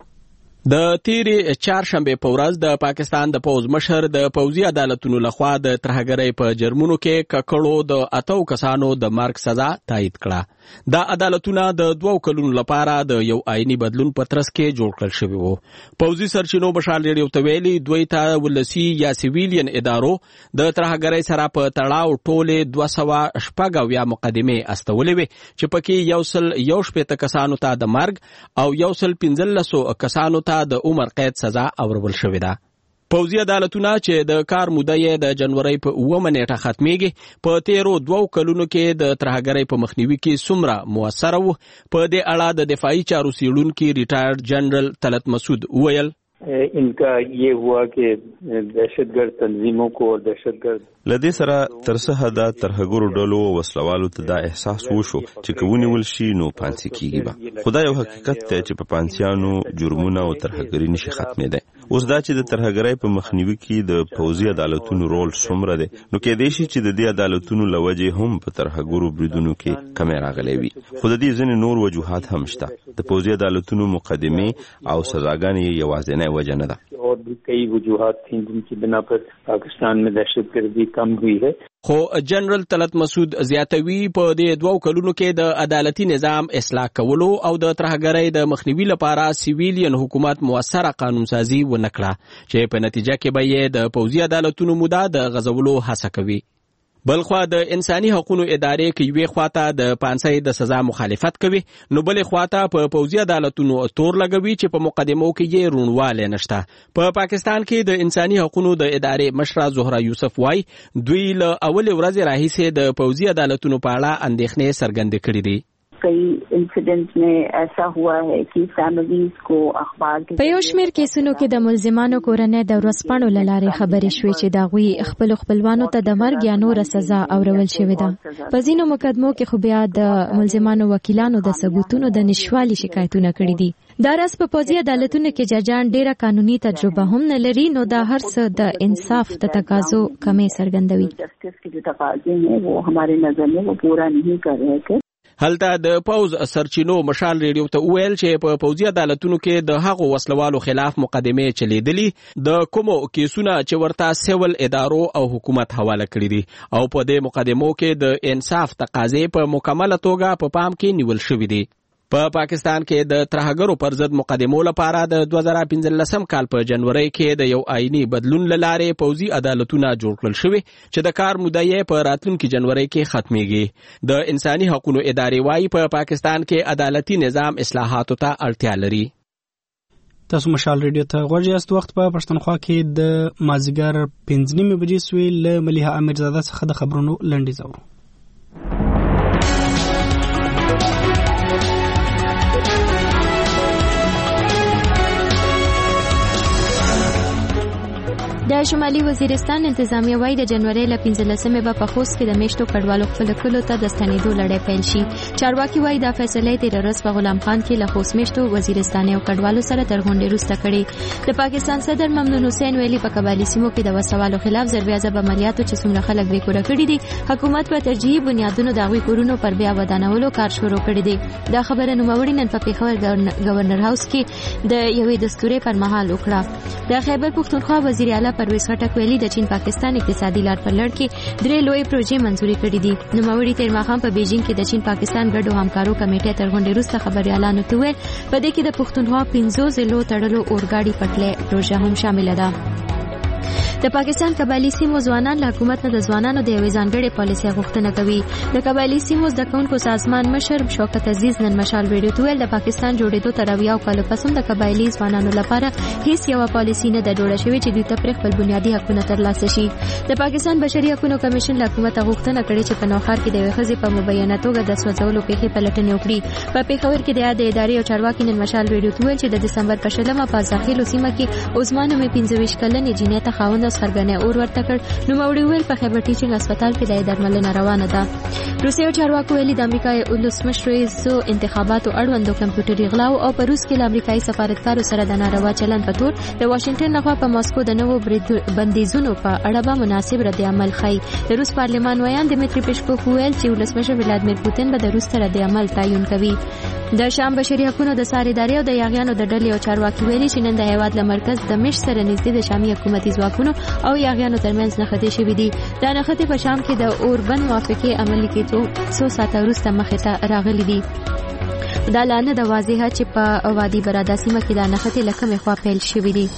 د تیرې چهارشنبې په ورځ د پاکستان د پوز مشر د پوځي عدالتونو لخوا د ترهګرۍ په جرمونو کې ککړو د اتو کسانو د مرګ سزا تایید کړه. دا عدالتونه د دوو کلونو لپاره د یو آئینی بدلون په ترڅ کې جوړ کړل شوي وو. پوځي سرچینو مشال ریډیو ته ویلي دوی ته ولسي یا سیویلین ادارو د ترهګرۍ سره په تړاو ټولې دوه سوه شپږ اویا مقدمې استولې وې چې پکې یو سل یو شپېته کسانو ته د مرګ او یو سل پنځلسو کسانو ته د عمر قید سزا اورول شوې ده. پوځي عدالتونه چې د کار موده یې د جنوري په اوومه نیټه ختمیږي په تیرو دوو کلونو کې د ترهګرۍ په مخنیوي کې څومره موثره وو. په دې اړه د دفاعي چارو څیړونکي ریټایرډ جنرال طلعت مسعود وویل ان کا یہ ہوا کہ دہشت گرد تنظیموں کو اور دہشت گرد لدې سره تر څه حده ترهګرو ډلو وسلوالو ته دا احساس وشو چې کونیول شي نو پانسي کیږي به. خدای یو حقیقت ته چې په پانسیانو جرمونه او ترهګری نشي ختمېده. اوس دا چې د ترهګرۍ په مخنیوي کې د پوځي عدالتونو رول څومره دی نو کېدای شي چې د دې عدالتونو لوجه هم په ترهګرو بریدونو کې کمې راغلي وي. خو د دې ځینې نور وجوهات هم شته. د پوځي عدالتونو مقدمې او سزاګانې یوازینۍ وجه نه ده. اور بھی کئی وجوہات تھیں جن کی بنا پر پاکستان میں دہشت گردی کم ہوئی ہے. خو جنرال طلعت مسعود زیاتوي په دې دوو کلونو کې د عدالتي نظام اصلاح کولو او د ترهګرۍ د مخنیوي لپاره سیویلین حکومت موثره قانون سازي ونه کړه چې په نتیجه کې به یې د پوځي عدالتونو موده د غځولو هڅه کوي. بلخوا د انساني حقوقو ادارې کې یوې خواته د پانسۍ د سزا مخالفت کوي نو بلې خواته په پوځي عدالتونو تور لګوي چې په مقدمو کې یې روڼوالی نشته. په پاکستان کې د انساني حقوقو د ادارې مشره زهره یوسف وای دوی له اولې ورځې راهیسې د پوځي عدالتونو په اړه اندېښنې څرګندې کړې دي. کئی انسیڈنٹس میں ایسا ہوا ہے کہ فیملیز کو اخبار په یو شمېر کیسونو کې د ملزمانو کورنۍ د ورځپاڼو له لارې خبرې شوې چې د هغوی خپلو خپلوانو ته د مرګ یا نوره سزا اورول شوې ده. په ځینو مقدمو کې خو بیا د ملزمانو وکیلانو د ثبوتونو د نشوالي شکایتونه کړي دي. دا راز په پوځي عدالتونو کې ججان ډیره قانوني تجربه هم نه لري نو دا هر څه د انصاف د تقاضو کمی څرګندوي. جسټس کے جو تقاضے ہیں وہ ہمارے نظر میں وہ پورا نہیں کر رہے تھے. هلته د پوز سرچینو مشال ریډیو ته ویل چې په پوځي عدالتونو کې د هغو وسلوالو خلاف مقدمې چلیدلې د کومو کیسونه چې ورته سیول ادارو او حکومت حواله کړي دي او په دې مقدمو کې د انصاف تقاضې په مکمله توګه په پام کې نیول شوې دي. په پا پاکستان کې د ترهګرو پر ضد مقدمو لپاره د دوه زره پنځلسم کال په جنوري کې د یو آئینی بدلون لاره پوځي عدالتونه جوړ کړل شوی چې د کار موده یې په راتلونکي جنوري کې ختميږي. د انساني حقوقو ادارې وايي په پا پاکستان کې عدالتي نظام اصلاحاتو ته اړتیا لري. تاسو مشال ریډیو ته غوږی یاست. وخت په پښتونخوا کې د مازیګر پنځه نیمې بجې سوی له ملیحه امیرزاده څخه د خبرونو لنډیز اورو. د شمالي وزیرستان انتظامیه وايي د جنوري ل پنځلسمې به په خوست کې د میشتو کډوالو خپل کلو ته د ستنېدو لړۍ پیل شي. چارواکي وايي دا فیصله تیر ورځ په غلام خان کې له خوست میشتو وزیرستاني او کډوالو سره تر غونډې وروسته کړې. د پاکستان صدر ممنون حسین ویلي په قبایلي سیمو کې د وسوالو خلاف ضربې عذاب عملیاتو چې څومره خلک بې کوره کړي دي حکومت په ترجیحي بنیادونو د هغوی کورونو پر بیا ودانولو کار شروع کړی دی. دا خبره نوموړي نن په پېښور گورنر هاوس کې د یوې دستورې پر مهال وکړه. د خیبر پښتونخوا وزیر اعلی پرویز خټک ویلي د چین پاکستان اقتصادي لار پر لړ کې درې لوی پروژې منځوري کړې دي. نوموړي تیر ماښام په بیجینګ کې د چین پاکستان ګډو همکارو کمیټې تر غونډې وروسته خبريالانو ته ویل په دې کې د پښتونخوا پنځو ضلعو تړلو اورګاډي پټلۍ پروژه هم شامله ده. د پاکستان قبایلی سیمو ځوانان له حکومت نه د ځوانانو د یوې ځانګړې پالیسۍ غوښتنه کوي. د قبایلی سیمو زده کوونکو سازمان مشر شوکت عزیز نن مشال ریډیو ته ویل د پاکستان جوړېدو تر اویاو کالو پس هم د قبایلی ځوانانو لپاره هیڅ یوه پالیسي نه ده جوړه شوې چې دوی ته پرې خپل بنیادي حقونه ترلاسه شي. د پاکستان بشري حقوقو کمیشن له حکومته غوښتنه کړې چې په نوښار کې د یوې ښځې په مبینه توګه د سوځولو پیښې پلټنې وکړي. په پېښور کې د یادې ادارې او چارواکي نن مشال ریډیو ته ویل چې د دسمبر په شلمه په زاخیلو سیمه کې عثمان نومې پنځه ویشت کلنې جینۍ ته خاوند سرګنې اور تکړ. نوموړي ویل په خیبر ټیچینګ هسپتال کې د درملنه روانه ده. روسیې او چارواکو ویلي د امریکا ولسمشر زو انتخاباتو اړوند د کمپیوټري غلاو او په روس کې له امریکایي سفارتکارو سره د ناروا چلند په تور د واشنگټن لخوا په ماسکو د نوو بندیزونو په اړه به مناسب رد عمل ښیي. د روس پارلمان ویان دمیتری پیشکوف ویل چې ولسمشر ولادیمیر پوتین به د روس سره د عمل تعین کوي. د شام بشري حقوقو د ساري ادارې او د یاغیانو د ډلې او چارواکي ویلي چې نن د هیواد له مرکز دمشق سره نږدې د شامي حکومتي ځواکونو او یاغیانو ترمنځ نښتې شوې دي. دا نښتې په شام کې د اوربند موافقې عملي کېدو څو ساعته وروسته مخې ته راغلي دي. دا لا نه ده واضحه چې په وادي براده سیمه کې دا نښتې له کومې خوا پیل شوې دي.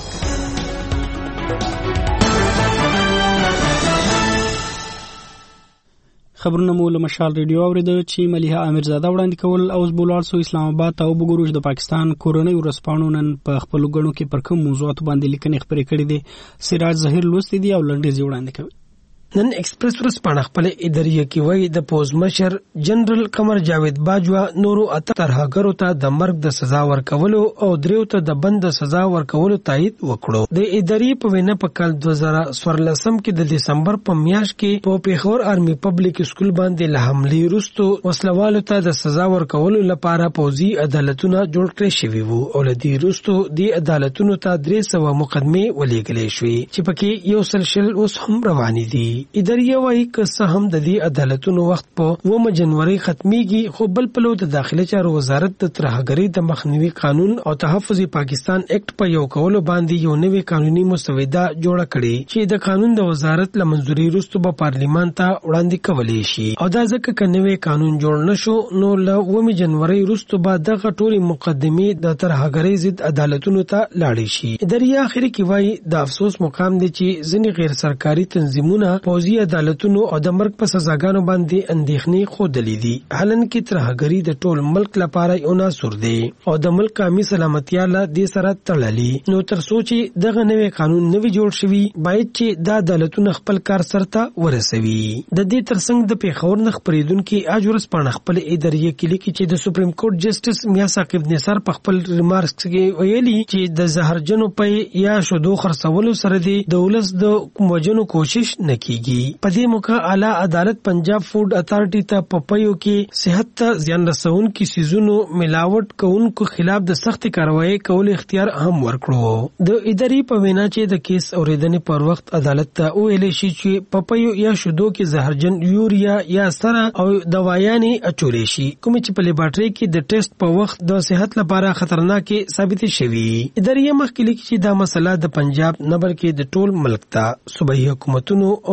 خبرونه مو له مشال ریډیو اوریدل چې ملیحه امیرزاده وړاندې کول او زبولال سو اسلام آباد ته وګورو چې د پاکستان کورنۍ ورسپانو نن په خپل غړو کې پر کوم موضوعات باندې لیکنې خبرې کړې دي. سراج ظهیر لوستي دي او لنډیز وړاندې کوي. نن ایکسپریس ورځپاڼه خپل ادارې کې وایي د پوز مشر جنرال قمر جاوید باجوا نورو اته ترهګرو ته د مرګ د سزا ورکولو او دریو ته د بند د سزا ورکولو تایید وکړو. د ادارې په وینا په کال دوه زره څوارلسم کې د دسمبر په میاشت کې په پیښور آرمي پبلک سکول باندې له حملې وروسته وسلوالو ته د سزا ورکولو لپاره پوځي عدالتونه جوړ کړی شوي وو او له دې وروسته د عدالتونو ته درې سوه مقدمې ولېږلې شوې چې پکې یو سل شل اوس هم روانې دي. ادارې وايي که څه هم د دې عدالتونو وخت په اوومه جنوري ختميږي خو بل پلو د داخلي چارو وزارت د ترهګرۍ د مخنیوي قانون او تحفظ پاکستان اکټ په یو کولو باندې یو نوې قانوني مسوده جوړه کړې چې د قانون د وزارت له منځوري وروسته به پارلیمان ته وړاندې کولې شي او دا ځکه چې نوې قانون جوړ نشو نو له اوومه جنوري وروسته به دغه ټولې مقدمې د ترهګرۍ ضد عدالتونو ته لاړې شي. ادارې اخر کې وايي د افسوس مقام دی چې ځینې غیر سرکاري تنظیمونه پوځي عدالتونو او د مرګ په سزاګانو باندې اندېښنې ښودلې دي. حالانکه ترهګري د ټول ملک لپاره یو ناسور دی او د ملک قومي سلامتیا له دې سره تړلې. نو تر څو چې دغه نوې قانون نوی جوړ شوی باید چې د عدالتونو خپل کار سرته ورسوي. د دې ترڅنګ د پیښور نه خبرېدونکو اجورس پاڼه خپل ادارې کې لیکي چې د سپریم کورټ جسټس میا ثاقب نثار په خپل ریمارکس کې ویلي چې د زهرجنو په یا شودو خرڅولو سره د ولس د کومجنو کوشش نه کیږي. په دې موقع اعلی عدالت پنجاب فوډ اتارټي ته په پيو کې صحت ته زیان رسونکي سيزونو ملاوت کوونکو خلاف د سخت کاروایی کول اختیار هم ورکړو. د ادارې په وینا چې د کیس اوریدنې پر وخت عدالت ته ویل شي چې په پيو یا شودو کې زهرجن یوریا یا سره او دوايانې اچولې شي کوم چې په لیبارټري کې د ټیسټ په وخت د صحت لپاره خطرناک ثابت شوي. ادارې مخکې لیکي چې دا مسله د پنجاب نه بلکې د ټول ملک ته صوبایي حکومتونو او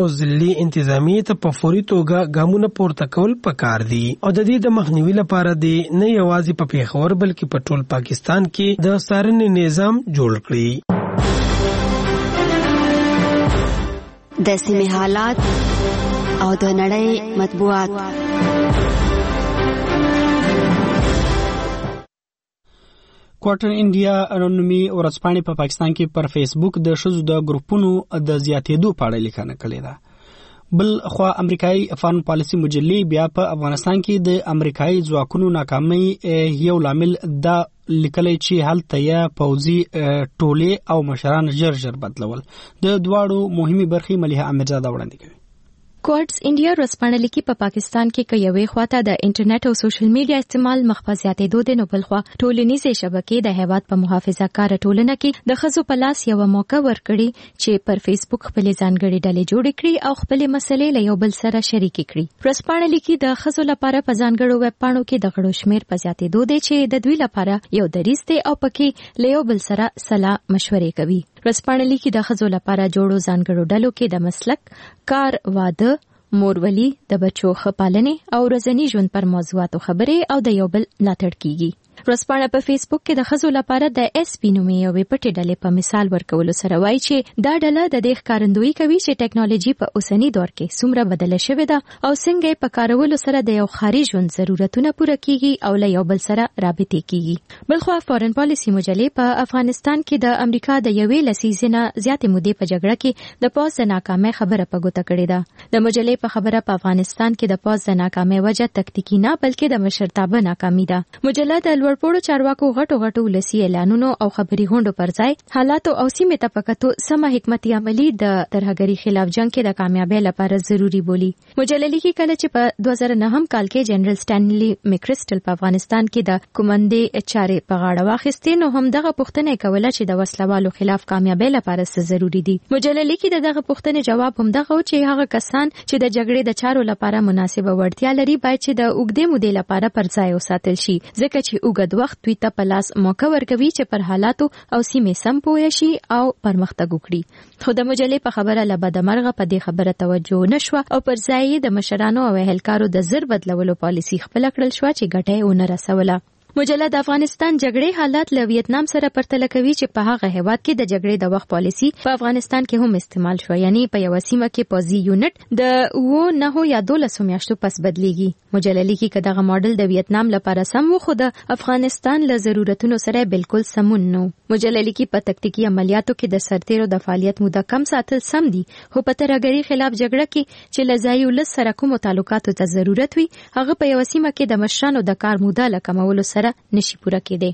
ضلعي انتظامیې ته په فوري توګه ګامونه پورته کول پکار دي او د دې د مخنیوي لپاره دی نه یوازې په پیښور بلکې په ټول پاکستان کې د څارنې نظام جوړ کړي. د سیمې حالات او د نړۍ مطبوعات. کوارټر انډیا انونیمي ورځپاڼې په پاکستان کې پر فیسبوک د ښځو د ګروپونو د زیاتېدو په اړه لیکنه کړې ده. بل خو امریکایي فارن پالیسي مجلې بیا په افغانستان کې د امریکایي ځواکونو ناکامۍ یو لامل دا لیکلی چې هلته یې پوځي ټولې او مشران ژر ژر بدلول. د دواړو مهمې برخې ملیحه امیرزاده وړاندې کوي. کوارټز انډیا ورځپاڼه لیکي په پاکستان کې که یوې خواته د انټرنیټ او سوشل میډیا استعمال مخ په زیاتېدو دی، نو بل خوا ټولنیزې شبکې د هیواد په محافظه کاره ټولنه کې د ښځو په لاس یوه موقع ورکړي چې پر فیسبوک خپلې ځانګړې ډلې جوړې کړي او خپلې مسلې له یو بل سره شریکې کړي. ورځپاڼه لیکي د ښځو لپاره په ځانګړو ویب پاڼو کې د غړو شمېر په زیاتېدو دی چې د دوی لپاره یو دریځ دی او پکې له یو بل سره سلا مشورې کوي. ورځپاڼه لیکي د ښځو لپاره جوړو ځانګړو ډلو کې د مسلک، کار، واده، مورولي، د بچو ښه پالنې او ورځني ژوند پر موضوعاتو خبرې او د یو بل ملاتړ کیږي. ورځپاڼه په فیسبوک کې د ښځو لپاره د ایس پی نومې یوې پټې ډلې په مثال ورکولو سره وایي چې دا ډله د دې ښکارندویي کوي چې ټیکنالوژي په اوسني دور کې څومره بدله شوې ده او څنګه یې په کارولو سره د یو ښاري ژوند ضرورتونه پوره کیږي او له یو بل سره رابطې کیږي. بلخوا فارن پالیسي مجلې په افغانستان کې د امریکا د یوې لسیزې نه زیاتې مودې په جګړه کې د پوځ د ناکامۍ خبره په ګوته کړې ده. د مجلې په خبره په افغانستان کې د پوځ د ناکامۍ وجه تکتیکي نه بلکې د مشرتابه ناکامي ده. مجله د لوړپوړو چارواکو غټو غټو ولسي اعلانونو او خبري غونډو پر ځای حالاتو او سیمې ته په کتو سمه حکمتي عملي د ترهګرۍ خلاف جنگ کې د کامیابۍ لپاره ضروری بولي. مجله لیکي کله چې په دوه زره نهم کال کې جنرال سټانلي میکرسټل په افغانستان کې د کومندې چارې په غاړه واخیستې، نو هم دغه پوښتنه کوله چې د وسلوالو خلاف کامیابۍ لپاره څه ضروری دي. مجله لیکي دغه پوښتنې جواب هم دغه چې هغه کسان چې د جګړې د چارو لپاره مناسبه وړتیا لري باید چې د اوږدې مودې لپاره پر ځای وساتل شي، ځکه چې اوږد وخت دوی ته په لاس موقع ورکوي چې پر حالاتو او سیمې سم پوه شي او پرمختګ وکړي. خو د مجلې په خبره له بدمرغه په دې خبره توجه نشوه او پر ځای د مشرانو او اهلکارو د زر بدلولو پالیسي خپل کړل شو چې ګټه یې ونه رسوله. مجله د افغانستان جګړې حالات له ویتنام سره پرتله کوي چې په هغه هیواد کې د جګړې د وخت پالیسي په افغانستان کې هم استعمال شو، یعنی په یو سیمه کې پوځي یونټ د و نه یا دولسو میاشتو پس بدلیږي. مجله لیکي چې دغه ماډل د ویتنام لپاره سم و خو د افغانستان له ضرورتونو سره بالکل سمون نه. مجله لیکي په تکتیکي عملیاتو کې د سرتیرو د فعالیت موده کم ساتل سم دي، خو په ترهګرۍ خلاف جګړه کې چې له ځایي ولس سره کومو تعلقاتو ته ضرورت وي هغه په یو سیمه کې د مشرانو د کار موده له کمولو سره نشي پوره کېدی.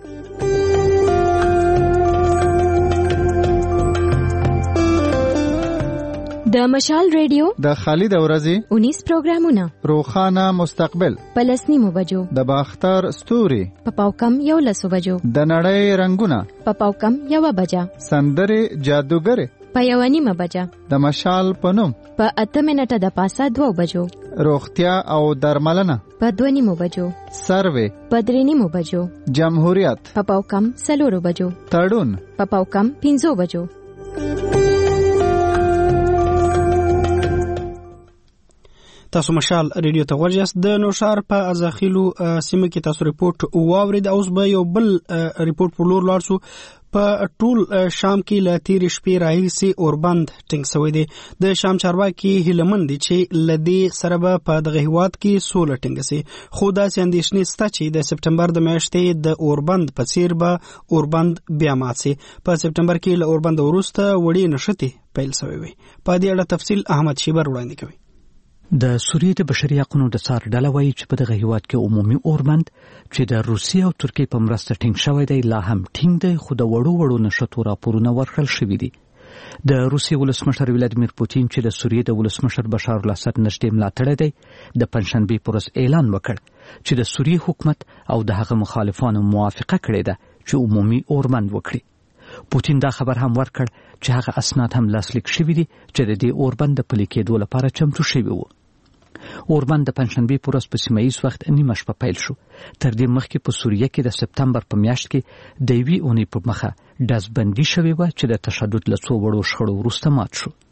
د مشال ریډیو د خالد ورځې انیس پروګرامونه، روخانه مستقبل، پلسنیمو بجو، د باختر ستوري، په پاوکم یو لسو بجو، د نړۍ رنگونه، په پاوکم یو بجا، سندره جادوګر، په یو نیمه بجا، د مشال پنوم، په اته منټه د پاسه دوه بجو، روغتیا او درملنه په دوه نیمو بجو، سروې په درې نیمو بجو، جمهوریت په پاوکم څلورو بجو، تړون په پاوکم پنځو بجو. تاسو مشال ریډیو ته ورجاست. د نوشار په ازاخیلو سیمه کې تاسو ریپورت واورید. اوس به یو بل ریپورت په لور لاړ شو. په ټول شام کې له تیرې شپې راهیسې اوربند ټینګ شوی دی. د شام چارواکي هیله مند دي چې له دې سره به په دغه هیواد کې سوله ټینګه سي، خو داسې اندېښنې شته چې د سپټمبر د میاشتې د اوربند په څیر به اوربند بیا مات سي. په سپټمبر کې له اوربند وروسته وړې نښتې پیل شوې وي. په دې اړه تفصیل احمد شیبر وړاندې کوي. د سوریې د بشري حقوقو د څار ډله وایي چې په دغه هیواد کې عمومي اوربند چې د روسیې او ترکیې په مرسته ټینګ شوی دی لا هم ټینګ دی، خو د وړو وړو نښتو راپورونه ورکړل شوي دي. د روسیې ولسمشر ولادیمیر پوتین چې د سوریې د ولسمشر بشار الاسد نږدې ملاتړی دی، د پنجشنبې په ورځ اعلان وکړ چې د سوریې حکومت او د هغه مخالفانو موافقه کړې ده چې عمومي اوربند وکړي. پوتین دا خبر هم ورکړ چې هغه اسناد هم لاسلیک شوي دي چې د دې اوربند د پلي کېدو لپاره چمتو شوي وو. اوربند د پنجشنبې په ورځ په سیمه ییز وخت نیمه شپه پیل شو. تر دې مخکې په سوریه کې د سپتمبر په میاشت کې د یوې اونۍ په مخه ډزبندي شوې وه چې د تشدد له څو وړو شخړو وروسته مات شو.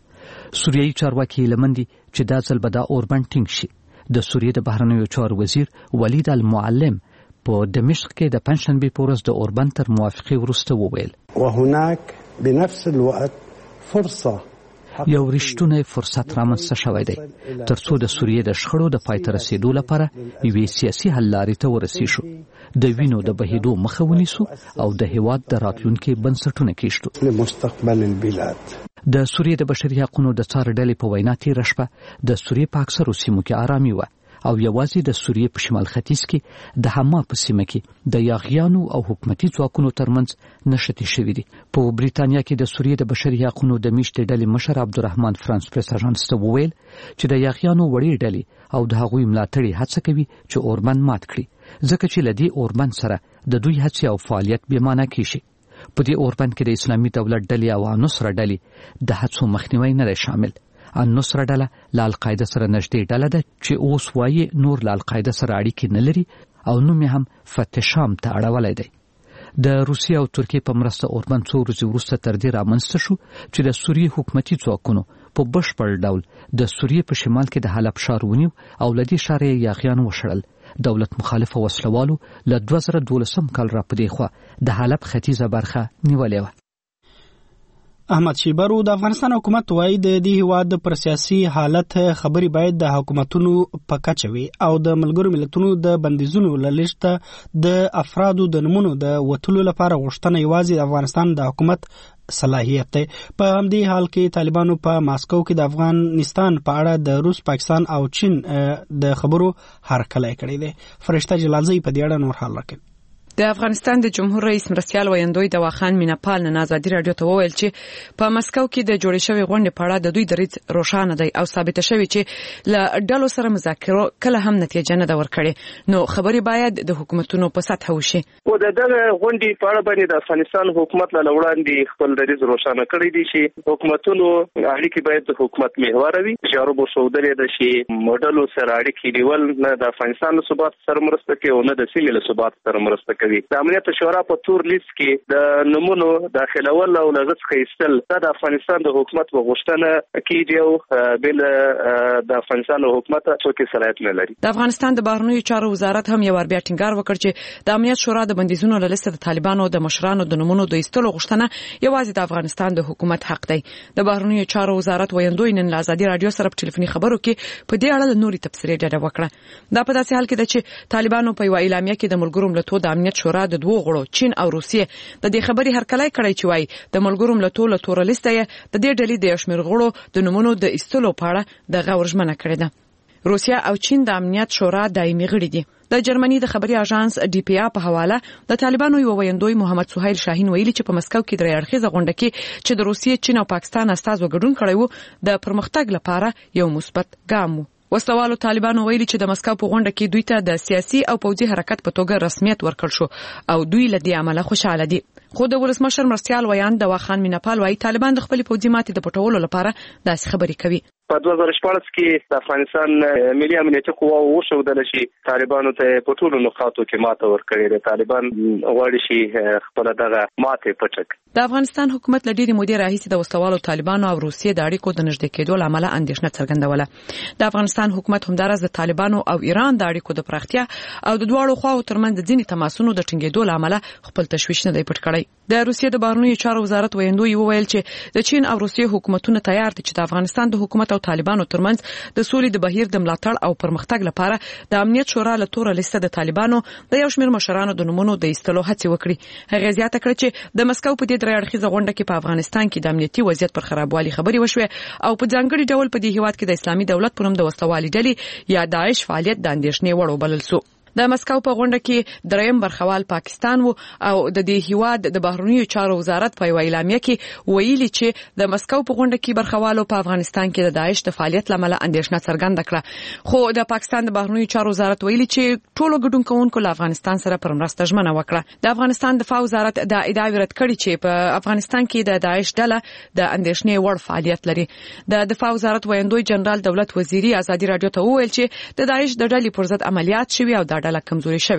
سوریایي چارواکي لمندي چې دا ځل به دا اوربند ټینګ شي. د سوریې د بهرنیو چارو وزیر ولید المعلم په دمشق کې د پنځشنبه په ورځ د اوربند تر موافقې وروسته وویل وهناك بنفس الوقت فرصه یو رښتونی فرصت رامنځته شوی دی ترڅو د سوریې د شخړو د پای ته رسیدو لپاره یوې سیاسي حل لارې ته ورسیږو، د وینو د بهیدو مخه ونیسو او د هیواد د راتلونکي بنسټونه کېږدو. لمستقبل البلاد. د سوریې د بشري حقوقو د څار ډلې په وینا تېره شپه د سوریې په اکثرو سیمو کې آرامي وه او یوازې د سوریې په شمال ختیځ کې د حما په سیمه کې د یاغیانو او حکومتي ځواکونو ترمنځ نښتې شوې دي. په بریتانیا کې د سوریې د بشري حقوقو د میشتې ډلې مشر عبدالرحمن فرانس پریس اژانس ته وویل چې د یاغیانو وړې ډلې او د هغوی ملاتړي هڅه کوي چې اوربند مات کړي، ځکه چې له دې اوربند سره د دوی هڅې او فعالیت بې مانا کیږي. په دې اوربند کې د اسلامي دولت ډلې او انصر ډلې د هڅو مخنیوي نه دی شامل. النصر ډله له القاعده سره نږدې ډله ده چې اوس وایي نور له القاعده سره اړیکې نه لري او نوم یې هم فتح شام ته اړولی دی. د روسیې او ترکیې په مرسته اوربند څو ورځې وروسته تر دې رامنځته شو چې د سوریې حکومتي ځواکونو په بشپړ ډول د سوریې په شمال کې د حلب ښار ونیو او له دې ښاره یې یاغیان وشړل. دولت مخالفه وسلوالو له دوه زره دولسم کال را پدې خوا د حلب ختیځه برخه نیولې وه. احمد شیبرو د افغانستان حکومت وایي د دې هیواد پر سیاسي حالت خبري باید د حکومتونو په کچه وي او د ملګرو ملتونو د بندیزونو له لیسته د افرادو د نمونو د وټلو لپاره غوښتنه یوازې د افغانستان د حکومت صلاحیت دی. په همدې حال کې طالبانو په ماسکو کې د افغانستان په اړه د روس، پاکستان او چین د خبرو هرکلی کړی دی. فرشته جلالزی په دې اړه نور حال راکړي. د افغانستان د جمهور رئیس مرستیال ویندوی دواخان میناپال نن ازادي رادیو ته وویل چې په مسکو کې د جوړې شوې غونډې په اړه د دوی دریځ روښانه دی او ثابته شوې چې له ډلو سره مذاکره کله هم نتیجه نه ده ورکړې، نو خبرې باید د حکومتونو په سطح وشي. او د دغه غونډې په اړه باندې د افغانستان حکومت له وړاندې خپل دریځ روښانه کړی دی چې حکومتونو اړیکې باید د حکومت محور وي. جارو ښودلې ده چې موډلو سره اړیکې نیول نه د افغانستان له ثبات سره مرسته کوي او نه د سیمې له ثبات سره مرسته کوي. د امنیت شورا په تور لیست کې د نمونو داخلول او لغت خېستل د افغانستان د حکومت په غوښتنه کېږي او بل د افغانستان حکومت څوک صلاحیت نه لري. د افغانستان د بهرنیو چارو وزارت هم یو بیا ټینګار وکړ چې د امنیت شورا د بندیزونو له لیست د طالبانو د مشرانو د نمونو د ایستلو غوښتنه یوازې د افغانستان د حکومت حق دی. د بهرنیو چارو وزارت ویندوی نن ازادي رادیو سره په ټلیفوني خبرو کې په دې اړه نوري تفصیلي ډاډه وکړه. دا په داسې حال کې ده چې طالبانو په یو اعلامیه کې د ملګرو ملتونو د امنیت شورا د دوه غړو چین او روسیې د دې خبرې هرکلی کړی چې وایي د ملګرو ملتونو له تور لیسته د دې ډلې د شمیر غړو د نمونو د ایستلو په اړه د غورژمنه کړې ده. روسیا او چین د امنیت شورا دایمي غړي دي. د جرمني د خبري اژانس ډي پی ا په حواله د طالبانو یو ویندوی محمد سهیل شاهین ویلي چې په مسکو کې درې اړخیزه غونډه کې چې د روسیې، چین او پاکستان استازو ګډون کړی وو د پرمختګ لپاره یو مثبت ګام وو. وسلوالو طالبانو ویلي چې د مسکو په غونډه کې دوی ته د سیاسي او پوځي حرکت په توګه رسمیت ورکړ شو او دوی له دې عمله خوشاله دي. خو د ولسمشر مرستیال ویان دواخان میناپال وایي طالبان د خپل پوځي ماتې د پټولو لپاره داسې خبرې کوي. په دوه زره شپاړس کې د افغانستان ملي امنیتي قواو وښودل چې طالبانو ته په ټولو نقاطو کې ماته ورکړې ده. طالبان غواړي چې خپل دغه ماته پټک. د افغانستان حکومت له ډېرې مودې راهیسې د وسلوالو طالبانو او روسیې د اړیکو د نږدې کېدو له امله اندېښنه څرګندوله. د افغانستان حکومت همداراز د طالبانو او ایران د اړیکو د پراختیا او د دواړو خواو ترمنځ د ځینې تماسونو د ټینګېدو له امله خپل تشویش نه دی پټ کړی. د روسیې د بهرنیو چارو وزارت ویندوی وویل چې د چین او روسیې حکومتونه تیار دي چې د افغانستان د حکومت او طالبانو ترمنځ د سولې د بهیر د ملاتړ او پرمختګ لپاره د امنیت شورا له تور لیسته د طالبانو د یو شمېر مشرانو د نمونو د ایستلو هڅې وکړي. هغه زیاته کړه چې د مسکو په دې درې اړخیزه غونډه کې په افغانستان کې د امنیتي وضعیت پر خرابوالي خبرې وشوې او په ځانګړي ډول په دې هیواد کې د اسلامي دولت په نوم د وسلوالي ډلې یا داعش فعالیت د اندېښنې وړ وبلل شو. د مسکو په غونډه کې دریم برخوال پاکستان وو او د دې هیواد د بهرنیو چارو وزارت په اعلامیه کې ویلي چې د مسکو په غونډه کې برخوالو په افغانستان کې د داعش د فعالیت لامل اندېښنه څرګنده کړه. خو د پاکستان د بهرنیو چارو وزارت ویلي چې ټولو ګډون کوونکو له افغانستان سره پر مرسته ژمنه وکړه. د افغانستان دفاع وزارت د ادعا رد کړې چې په افغانستان کې د داعش ډله د اندېښنې وړ فعالیت لري. د دفاع وزارت ویندوی جنرال دولت وزیری ازادي رادیو ته وویل چې د داعش د ډلې پر ضد عملیات شوي او د ډله کمزوري شوې ده.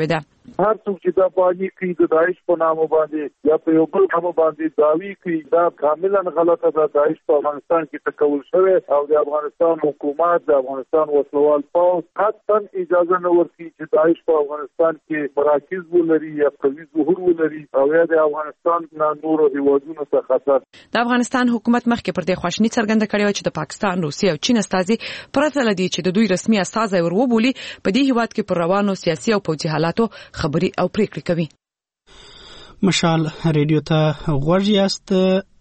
هر څوک چې دا باندې کوي د داعش په نامه باندې یا په یو بل نامه باندې داوی کوي دا کاملا غلطه ده. داعش په افغانستان کې تکول شوی او د افغانستان حکومت د افغانستان وسلوال پوځ قطعا اجازه نه ورکوي چې داعش په افغانستان کې مراکز ولري یا قوي ظهور ولري او یا د افغانستان نه نور هیوادونو ته خطر. د افغانستان حکومت مخکې پر دې خواشنی څرګنده کړې و چې د پاکستان، روسیې او چین استازي پرته له دې چې د دوی رسمي استازي ورو په دې هیواد کې پر روانو سیاسي او پوځي حالاتو خبري او پریکړې کوي. مشال رادیو ته غوږ یاست.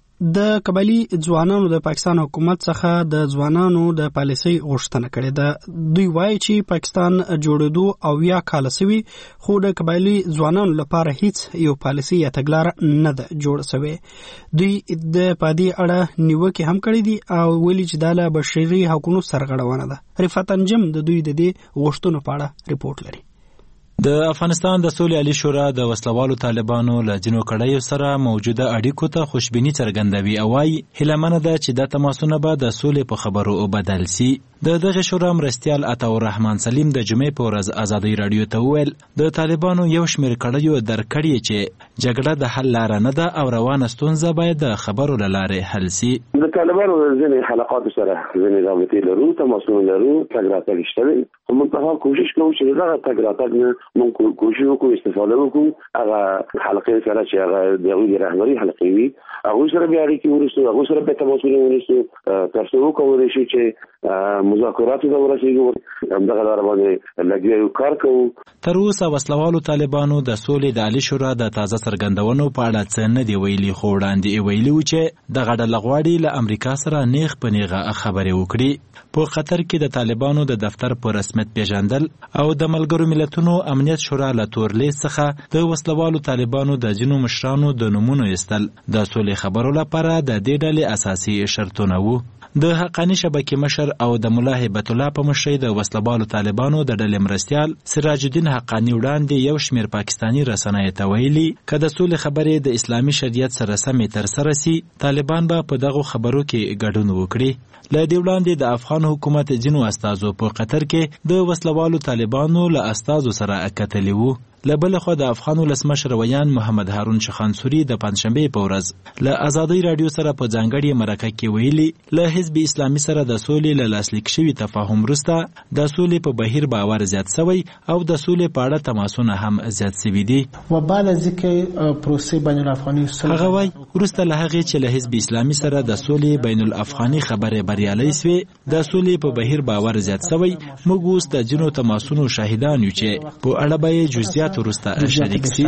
د قبایلی ځوانانو د پاکستان حکومت څخه د ځوانانو د پالیسۍ غوښتنه کړې ده. دوی وایي چې پاکستان جوړېدو او یا کال سوي خو د قبایلی ځوانانو لپاره هیڅ یو پالیسۍ یا تګلاره نه ده جوړ شوې. دوی د پادې اړه نیوکې هم کړې دي او ویلي چې دا له بشري حقوقو سرغړونه ده. رفعت انجم د دوی د دې غوښتنو په اړه ریپورت لري. د افغانستان د سولې عالی شورا د وسلوالو طالبانو له ځینو کړیو سره موجوده اړیکو ته خوشبیني څرګندوي او وايي هیله ده چې د تماسونه به د سولې په خبرو بدل سي. د دغه شورا مرستیال عطاالرحمن سلیم د جمعې په ورځ ازادي رادیو ته وویل د طالبانو یو شمېر کړیو درکړي چې جګړه د حل لاره نه ده او روانه ستونزه باید د خبرو له لارې حل سي. د طالبانو ځینې حلقات سره ځینې رابطې لرو، تماسونه لرو، تګ راتګ شته وي. خو موږ په کوشش کوو چې دغه تګ راتګ نه موږ کوشش وکړو استفاده وکړو هغه حلقې سره چې هغه د هغوی د رهبري حلقې وي هغوی سره بیا اړیکې ونیسو، هغوی سره بیا تماسونه ونیسو تر څو وکولی شو چې مذاکراتو ته ورسېږو. همدغه لاره باندې لګیا کار کوو. تر اوسه وسلوالو طالبانو د سولې د عالي شورا د تازه څرګندونو په اړه څه نه دي ویلي، خو وړاندې یې ویلي و چې دغه ډله غواړي له امریکا سره نیغ په نیغه خبرې وکړي. په قطر کې د طالبانو د دفتر په رسمیت پیژندل او د ملګرو ملتونو امنیت شورا له تورلیست څخه د وسلوالو طالبانو د ځینو مشرانو د نومونو ایستل د سولې خبرو لپاره د دې ډلې اساسي شرطونه وو. د حقانی شبکې مشر او د ملا هیبت الله په مشرۍ د وسلوالو طالبانو د ډلې مرستیال سراج الدین حقانی وړاندې یو شمېر پاکستانی رسنیو ته ویلي که د سولې خبرې د اسلامي شریعت سره سمې ترسره سي طالبان به په دغو خبرو کې ګډون وکړي. له دې وړاندې د افغان حکومت ځینو استازو په قطر کې د وسلوالو طالبانو له استازو سره کتلي وو. له بل خوا د افغان ولسمشر ویان محمد هارون شخانسوري د پنځشنبې په ورځ له ازادي رادیو سره په ځانګړي مرکه کې ویلي له حزب اسلامي سره د سولې له لاسلیک شوي تفاهم وروسته د سولې په بهیر باور زیات شوی او د سولې په اړه تماسونه هم زیات شوي دي. وبال ذکر پروسې بین الافغاني هغه وایي وروسته له هغې چې له حزب اسلامي سره د سولې بین الافغاني خبرې بریالۍ سوې د سولې په بهیر باور زیات شوی. موږ اوس د ځینو تماسونو شاهدان یو چې په اړه به یې جزئیات وروسته شریک سي.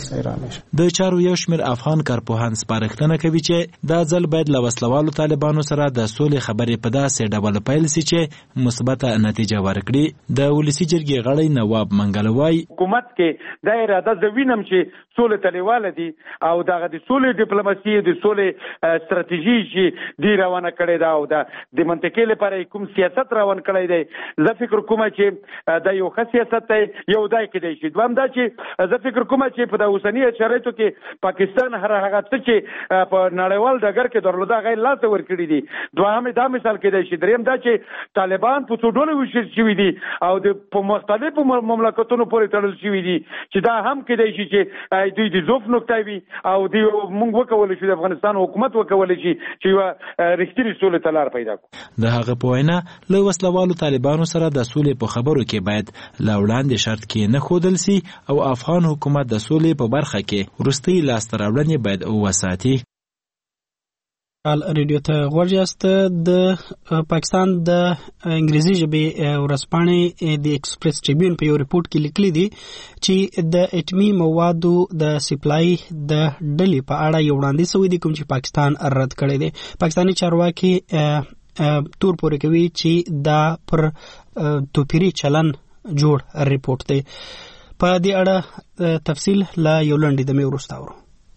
د چارو یو شمېر افغان کارپوهان سپارښتنه کوي چې دا ځل باید له وسلوالو طالبانو سره د سولې خبرې په داسې ډول پیل سي چې مثبته نتیجه ورکړي. د ولسي جرګې غړی نواب منګل وایي حکومت کې د اراده د وینم چې سولې تلیواله دي او دغه د سولې ډیپلوماسي د سولې ستراتیژي چې دی روانه کړې ده او د منطقې لپاره کوم سیاست روان کړی دی زه فکر کوم چې دا یو ښه سیاست دی. یو دای کېدای شي دوام دا چې زه فکر کوم چې په د اوسني شرایطو کې پاکستان هر هغه څه چې په نړیوال ډګر کې درلوده هغه یې لاسته ورکړي دي. دوهم دا مثال کېدای شي. دریم دا چې طالبان په څو ډلو ویشل شوي دي او د په مختلفو مملکتونو پورې تړل شوي دي چې دا هم کېدای شي چې دوی د ضعف نقطه وي او دوی موږ وکولی شو د افغانستان حکومت وکولی شي چې یوه رښتینې سولې ته لار پیدا کړو. د هغه په وینا له وسلوالو طالبانو سره د سولې په خبرو کې باید له وړاندې شرط کې نه ښودل سي او افغان حکومت د سولې په برخه کې وروستۍ لاسته راوړنې باید وساتي. حال ریډیو ته غوږ یاست. د پاکستان د انګریزي ژبې ورځپاڼې د ایکسپریس ټریبیون په یو ریپورت کې لیکلي دي چې د اټمي موادو د سپلای د ډلې په اړه یو وړاندیز شوی دی کوم چې پاکستان رد کړی دی. پاکستاني چارواکي تور پورې کوي چې دا پر توپیري چلن جوړ ریپورت دی. په دې اړه تفصیل لا یو لنډې دمې وروسته اورو.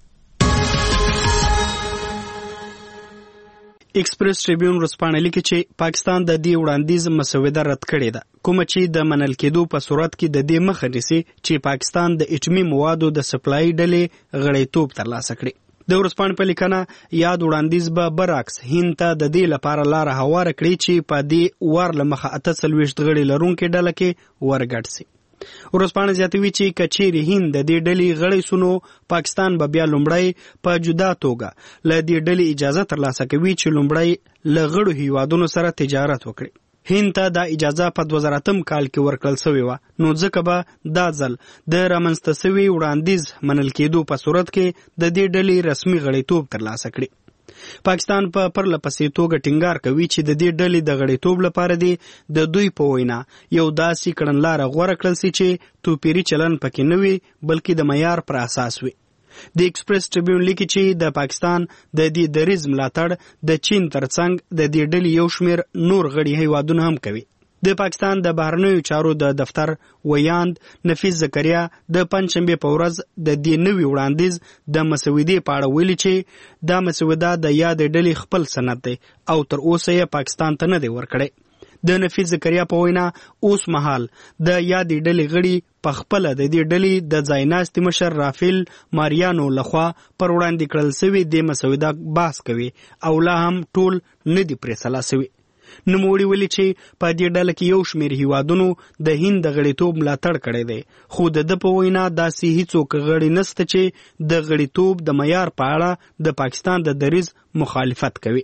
ایکسپریس ټریبیون ورځپاڼه لیکي چې پاکستان د دې وړاندیز مسوده رد کړې ده کوم چې د منل کېدو په صورت کې د دې مخه نیسي چې پاکستان د اټمي موادو د سپلای ډلې غړیتوب ترلاسه کړي. د ورځپاڼې په لیکنه یاد وړاندیز به برعکس هند ته د دې لپاره لاره هواره کړي چې په دې وار له مخه اته څلوېښت غړي لرونکې ډله کې ورګډ سي. ورځپاڼه زیاتوي چې کچېرې هند د دې ډلې غړی سونو پاکستان به بیا لومړی په جدا توګه له دې ډلې اجازه ترلاسه کوي چې لومړی له غړو هیوادونو سره تجارت وکړي. هند ته دا اجازه په دوه زره اتم کال کې ورکړل شوې وه، نو ځکه به دا ځل د رامنځته شوي وړاندیز منل کېدو په صورت کې د دې ډلې رسمي غړیتوب ترلاسه کړي. پاکستان په پرله پسې توګه ټینګار کوي چې د دې ډلې د غړیتوب لپاره دی د دوی په وینا یو داسې کړنلاره غوره کړل سي چې توپیري چلن پکې نه وي بلکې د معیار پر اساس وي. د ایکسپریس ټریبیون لیکي چې د پاکستان د دې دریځ ملاتړ د چین ترڅنګ د دې ډلې یو شمېر نور غړي هیوادونه هم کوي. د پاکستان د بهرنیو چارو د دفتر ویاند نفیس زکریا د پنځشنبه په ورځ د دې نوي وړاندیز د مسودې په اړه ویلي چې دا مسوده د یاد ډلې خپل سند دی او تر اوسه یې پاکستان ته نه دی ورکړی. د نفیس زکریا په وینا اوس مهال د یاد ډلې غړي په خپل د دې ډلې د ځایناستي مشر رافیل ماریانو لخوا پر وړاندې کړل شوی د مسوده بحث کوي او لا هم ټول نه دی پرېښودل شوی. نوموړي ویلي چې په دې ډله کې یو شمېر هیوادونو د هند د غړیتوب ملاتړ کړی دی، خو د ده په وینا داسې هیڅوک غړي نشته چې د غړیتوب د معیار په اړه د پاکستان د دریځ مخالفت کوي.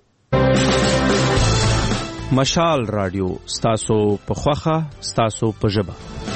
مشال رادیو ستاسو په خوښه ستاسو په ژبه.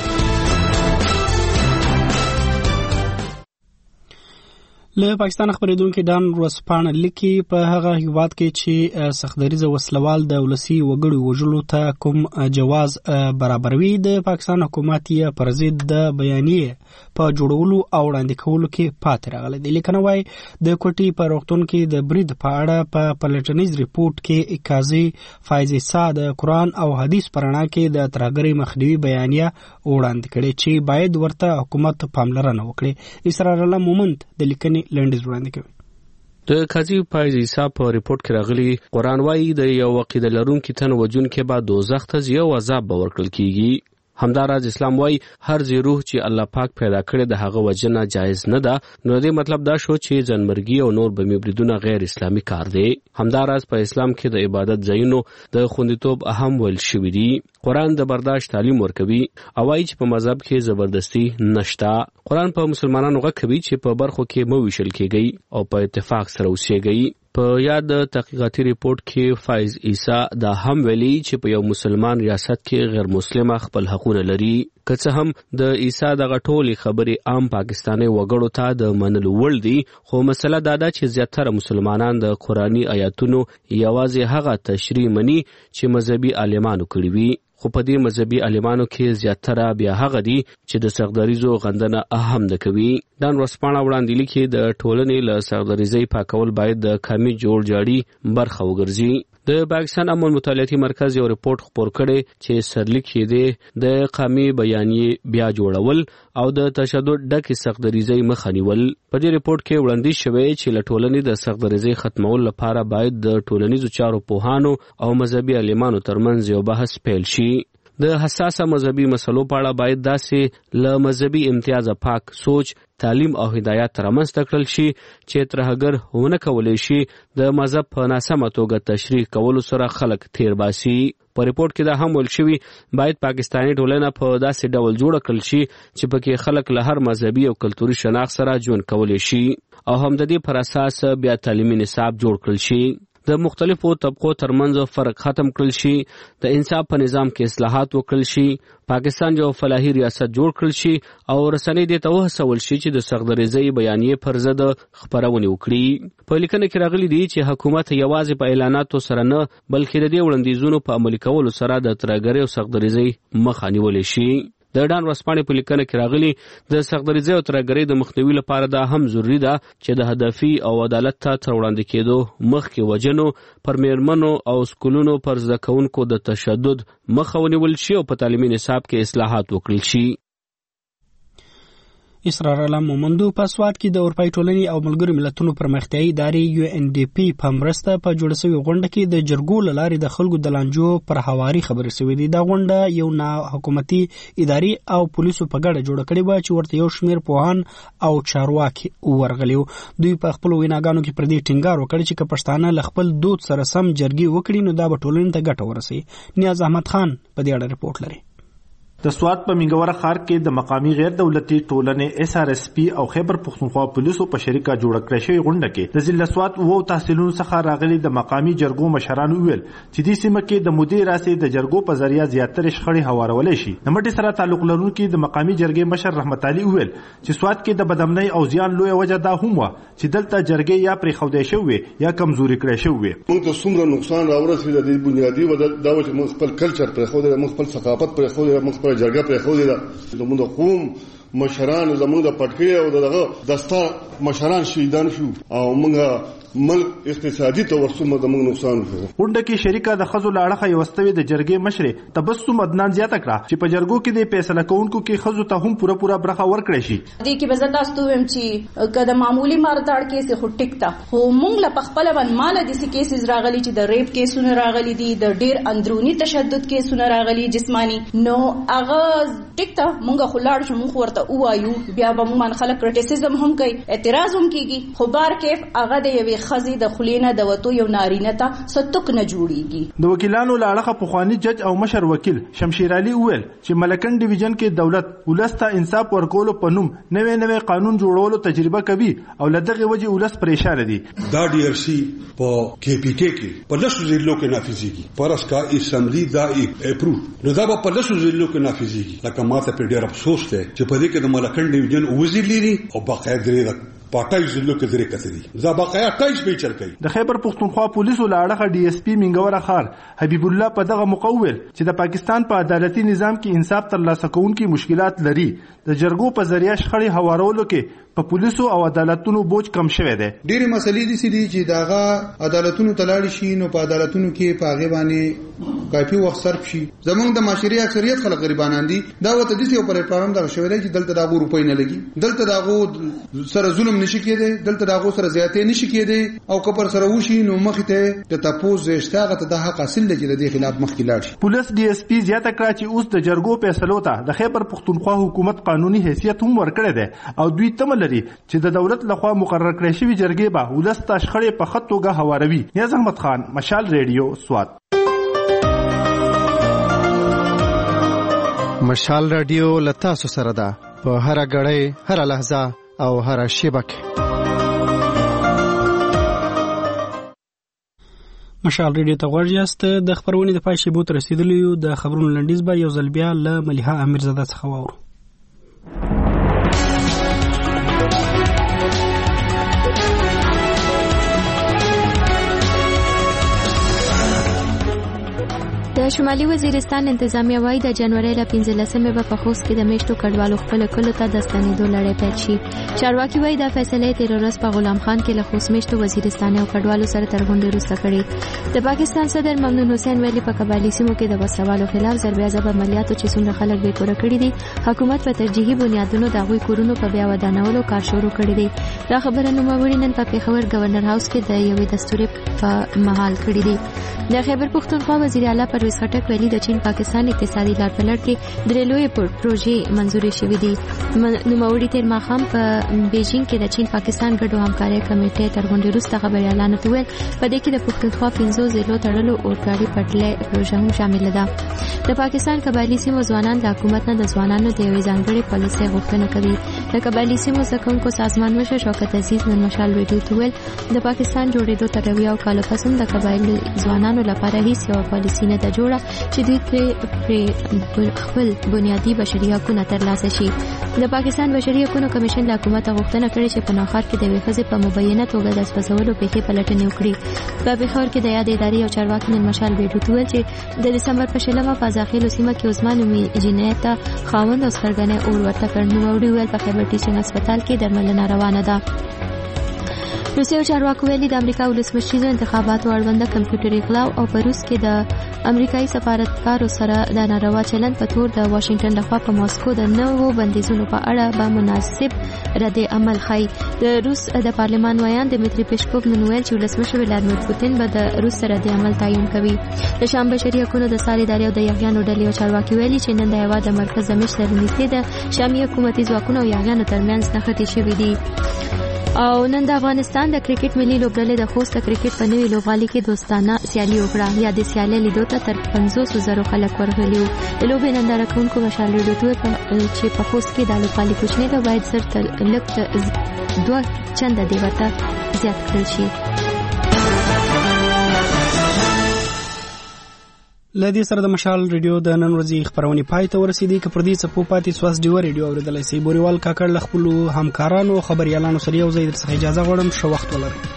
له پاکستان خبرېدونکي ډان ورځپاڼه لیکي په هغه هیواد کې چې سختدریزه وسلوال د ولسي وګړو وژلو ته کوم جواز برابروي، د پاکستان حکومت یې پر ضد د بیانیې په جوړولو او وړاندې کولو کې پاتې راغلی دی. لیکنه وایي د کوټي په روغتون کې د برید په اړه په پلټنیز ریپورټ کې قاضي فایز عیسی د قرآن او حدیث په رڼا کې د ترهګرۍ مخنیوي بیانیه وړاندې کړې چې باید ورته حکومت پاملرنه وکړي. اسرار الله مومند د لیکنې لنډیز وړاندې کوي. د قاضي فایز عیسی په ریپورت کې راغلي قرآن وایي د یو عقیده لرونکي تن وجونکي به دوزخ ته یو عذاب به ورکړل کیږي. همداراز اسلام وایي هر ځای روح چې الله پاک پیدا کړي د هغه وجنه جایز نه ده، نو دې مطلب دا شو چې ځانمرګي او نور بمې بریدونه غیر اسلامي کار دی. همداراز په اسلام کې د عبادت ځایونو د خوندیتوب اهم ویل شوی دی. قرآن د برداشت تعلیم ورکوي او وایي چې په مذهب کې زبردستی نشته. قرآن په مسلمانانو غږ کوي چې په برخو کې مو ویشل کېږي او په اتفاق سره اوسېږي. په یاد تحقیقاتي ریپورت کې فایز عیسی دا هم ویلي چې په یو مسلمان ریاست کې غیر مسلمه خپل حقونه لري. که څه هم د عیسی دغه ټولې خبرې عام پاکستاني وګړو ته د منلو وړ دي، خو مسله دا ده چې زیاتره مسلمانان د قرآني آیاتونو یوازې هغه تشریح مني چې مذهبي عالمانو کړي وي. خو په دې مذهبي عالمانو کې زیاتره بیا هغه دي چې د سختدریزو غندنه اهم نه کوي. دا ورځپاڼه وړاندې لیکي د ټولنې له سختدریزۍ پاکول باید د قومي جوړ جاړي برخه وګرځي. د پاکستان امن مطالعاتي مرکز یو ریپورت خپور کړي چې سرلیک یې دی د قومي بیانیې بیا جوړول او د تشدد ډکې سختدریزۍ مخه نیول. په دې ریپورت کې وړاندیز شوی چې له ټولنې د سختدریزۍ ختمولو لپاره باید د ټولنیزو چارو پوهانو او مذهبي عالمانو ترمنځ یو بحث پیل شي. د حساسه مذهبي مسلو په اړه باید داسې له مذهبي امتیازه پاک سوچ، تعلیم او هدایت رامنځته کړل شي چې ترهګر ونه کولی شي د مذهب په ناسمه توګه تشریح کولو سره خلک تیر باسي. په ریپورت کې دا هم ویل شوي باید پاکستاني ټولنه په داسې ډول جوړه کړل شي چې پکې خلک له هر مذهبي او کلتوري شناخت سره ژوند کولی شي او هم د دې پر اساس بیا تعلیمي نصاب جوړ کړل شي. د مختلفو طبقو ترمنځ فرق ختم کړل شي، د انصاف په نظام کې اصلاحات وکړل شي، پاکستان یو فلاحي ریاست جوړ کړل شي او رسنۍ دې ته وهڅول شي چې د سختدریزۍ بیانیې پر ضد خپرونې وکړي. په لیکنه کې راغلي دي چې حکومت یوازې په اعلاناتو سره نه بلکې د دې وړاندیزونو په عملي کولو سره د ترهګرۍ او سختدریزۍ مخه نیولی شي. د ډان ورځپاڼې په لیکنه کې راغلي د سختدریزۍ او ترهګرۍ د مخنیوي لپاره دا هم ضروري ده چې د هدفي او عدالت ته تر وړاندې کېدو مخکې وجنو پر میرمنو او سکولونو پر زده کوونکو د تشدد مخه ونیول شي او په تعلیمي نصاب کې اصلاحات وکړل شي. اسرار الله مومندو په سواد کې د اروپای ټولنې او ملګرو ملتونو پرمختیایي ادارې یو ان ډي پی په مرسته په جوړه شوې غونډه کې د جرګو له لارې د خلکو د لانجو پر هواري خبرې شوې دي. دا غونډه یو نه حکومتي ادارې او پولیسو په ګډه جوړه کړې وه چې ورته یو شمېر پوهان او چارواکي ورغلي وو. دوی په خپلو ویناګانو کې پر دې ټینګار وکړ چې که پښتانه له خپل دود سره سم جرګې وکړي نو دا به ټولنې ته ګټه ورسوي. نیاز احمد خان په دې اړه ریپورټ لري. د سوات په منګوره ښار کې د مقامی غیر دولتي ټولنې اس ار اس پی او خیبر پښتونخوا پولیسو په شریکه جوړ کړې شوې غونډه کې د ضلع سوات وو تحصیلونو څخه راغلي د مقامی جرګو مشرانو ویل چې د سیمه کې د مدیر راسي د جرګو په ذریعہ زیاتره شخړې هوارولې شي د مټي سره تعلق لرونکي د مقامی جرګې مشر رحمت علي ویل چې سوات کې د بدامنۍ او زیان لوی وجه دا هم و چې دلته جرګې یا پرې خودې شوې یا کمزوري کړې شوې موږ ته څومره نقصان راورسېد د بنیادی وجه دا چې موږ خپل کلچر پرې خودې موږ خپل ثقافت پرې خودې موږ خپل جرګه پرې خودې زموږ د قوم مشران زموږ د پټکي او دغه دستا مشران شهیدان شو او موږ ملک اقتصادي توسمه د موږ نقصان شو. غونډه کې شریکه د خزو لاړه یوستوي د جرګې مشر تبسم عدنان زیاته کړه چې په جرګو کې د فیصله کوونکو کې خزو ته هم پوره پوره برخه ورکړي شي. دې کې بزتا ستوم چې کله معمولی مارداړ کې څه ټیکتا خو موږ له خپل ون مال د سې کیسز راغلي چې د ریپ کیسونه راغلي دي د ډیر اندرونی تشدد کیسونه راغلي جسمانی نو هغه ټیکتا موږ خلاړ شو موږ ورته وایو بیا به موږ خلک کریټیسزم هم کوي اعتراض هم کیږي خو بار کیف هغه د یوې خزي د خلینا د وتو یو نارینه ته ستوک نه جوړیږي. د وکیلانو لاړه پخوانی جج او مشر وکیل شمشیر علي ویل چې ملکن ډیویژن کې دولت ولسته انصاف ورکولو په نوم نوې نوې قانون جوړولو تجربه کوي او لدغه وجه ولس پریشان دي. دا ډي ار سي په کې پی کې کې په لاسو ضلعو کې نافذيږي پرس کا اسمبلی دا اپروو نو دا په لاسو ضلعو کې نافذيږي لکه ماته په ډیر افسوس ده چې په دې کې د ملکن ډیویژن وزیر لري او باقاعده پټای ضلعو کې ذری کتري دا باقاعده تایش به چل کوي. د خیبر پښتونخوا پولیسو لاړه ډي اس پی منګوره خار حبیب الله په دغه مقول چې د پاکستان په عدالتي نظام کې انصاف ترلاسه کوونکي مشکلات لري د جرګو په ذریعہ شخړې هوارولو کې په پولیسو او عدالتونو بوج کم شوه دی. ډېرې مسلې دي چې داغه عدالتونو تلاړ شي نو په عدالتونو کې په هغه باندې کافي وخت صرف شي. زمونږ د معاشري اکثریت خلک غریبانان دي دا وته د یو پلیټ فارم دا شوی دی چې دلته داغه روپۍ نه لګي دلته داغه سره ظلم نشي کېدی دلته داغه سره زیاتې نشي کېدی او کپر سره وشي نو مخ ته د تاسو اشتاغه ته د حق حاصل لګي د دې خلاف مخ کې لاړ شي. پولیس ډي اس پی زیاته کړه چې اوس د جرګو فیصلو ته د خیبر پښتونخوا حکومت قانوني حیثیت هم ورکړی دی او دوی تم لري چې د دولت لخوا مقرر کړی شوی جرګې به ولست شخړې په خطوګه هواروي. نیاز احمد خان مشال ریډیو سوات. مشال رادیو لتا سو سره ده په هر غړې هر لحظه او هر شیبه کې. مشال ریډیو ته غوړ یاست. د خبرونې د پای شیبو تر رسیدلی یو د خبرونو لنډیز به یو ځل بیا له مليحه امیرزاده څخه واورو. د شمالي وزیرستان انتظامیه وايي د جنوري ل پنځلسمې په پخوس کې د میشتو کډوالو خپل کلو ته د ستنېدو لړۍ پیل شي. چارواکي وايي دا فیصله تیر ورځ په غلام خان کې له خوست میشتو وزیرستان او کډوالو سره تر غونډې وروسته کړې. د پاکستان صدر ممنون حسین ویلي په قبایلي سیمو کې د وسلوالو خلاف ضربې عذاب عملیاتو چې څومره خلک بې کوره کړي دي حکومت په ترجیحي بنیادونو د هغوی کورونو په بیا ودانولو کار شروع کړی دی. دا خبره نوموړي نن په پیښور گورنر هاوس کې د یوې دستوري په محل کړی دی. د خیبر پښتونخوا وزیر اعلی پرویز خټک ویلي د چین پاکستان اقتصادي لار په لړ کې درې لوی پروژې منزوري شوې دي. نوموړي تیر ماښام په بیجینګ کې د چین پاکستان ګډو همکارۍ کمیټې تر غونډې وروسته خبري اعلان وکړ. په دې کې د پښتونخوا پنځو ضلعو تړلو اورګاډي پټلۍ پروژه هم شامل ده. د پاکستان قبایلي سیمو ځوانان د حکومت نه د ځوانانو د یوې ځانګړې پالیسۍ غوښتنه کوي. د قبایلي سیمو زکونکو سازمان مشر شوکت عزیز نن مشال ریډیو ته ویل د پاکستان جوړېدو تر اویا کالو پس هم د قبایلي ځوانانو لپاره هیڅ یو پالیسي نه ده جوړه چې دوی پرې خپل بنیادي بشري حقونه ترلاسه شي. د پاکستان بشري حقوقو کمیشن له حکومت غوښتنه کړې چې په نوښار کې د یوې ښځې په مبینه توګه د اسپسولو پیښې پلټنې وکړي. په پیښور کې د یاد ادارې یو چارواکي نن مشال ریډیو ته ویل چې د دسمبر په شلمه په ځاخیلو سیمه کې عثمان نومي جنایت ته خاوند او سرګنې اور ورته کړ. نوموړي ویل په خیبر ټیچنګ هسپتال کې درملنه روانه ده. روسیې چارواکو ویلي د امریکا ولسمشریزو انتخاباتو اړونده کمپیوټري غلاو او په روس کې د امریکایي سفارتکارو سره د ناروا چلند په تور د واشنگټن لخوا په ماسکو د نوو بندیزونو په اړه به مناسب رد عمل ښایي. د روس د پارلمان ویان دمیتري پیشکوف نن ویل چې ولسمشر ولادیمیر پوتین به د روس سره د عمل تعین کوي. د شام بشري حقوقو د ساري ادارې او د یاغیانو ډلې او چارواکي ویلي چې نن د هېواد د مرکز دمشق سره نږدې د شامي حکومتي ځواکونو او یاغیانو ترمنځ نښتې شوې دي. او نن د افغانستان د کرکټ ملي لوبډلې د خوست کرکټ په نوې لوبغالي کې دوستانه سیالي وکړه. یا د سیالي لیدو ته تر پنځوس زره خلک ورغلي وو. د لوبې ننداره کوونکو مشال ریډیو چې په خوست کې د لوبغالي کوچنی ده باید زر تر لږ دوه چنده دی ورته زیات کړل شي. لدې سره د مشال ریډیو د نن ورځې خبرونه پای ته ورسېدې. که پر دې څه پوه پاتې سواس ډیو ریډیو اوریدلای شئ. بوريوال کاکړ له خپل همکارانو خبريالانو سره یو ځای درڅخه اجازه غواړم. ښه وخت ولرئ.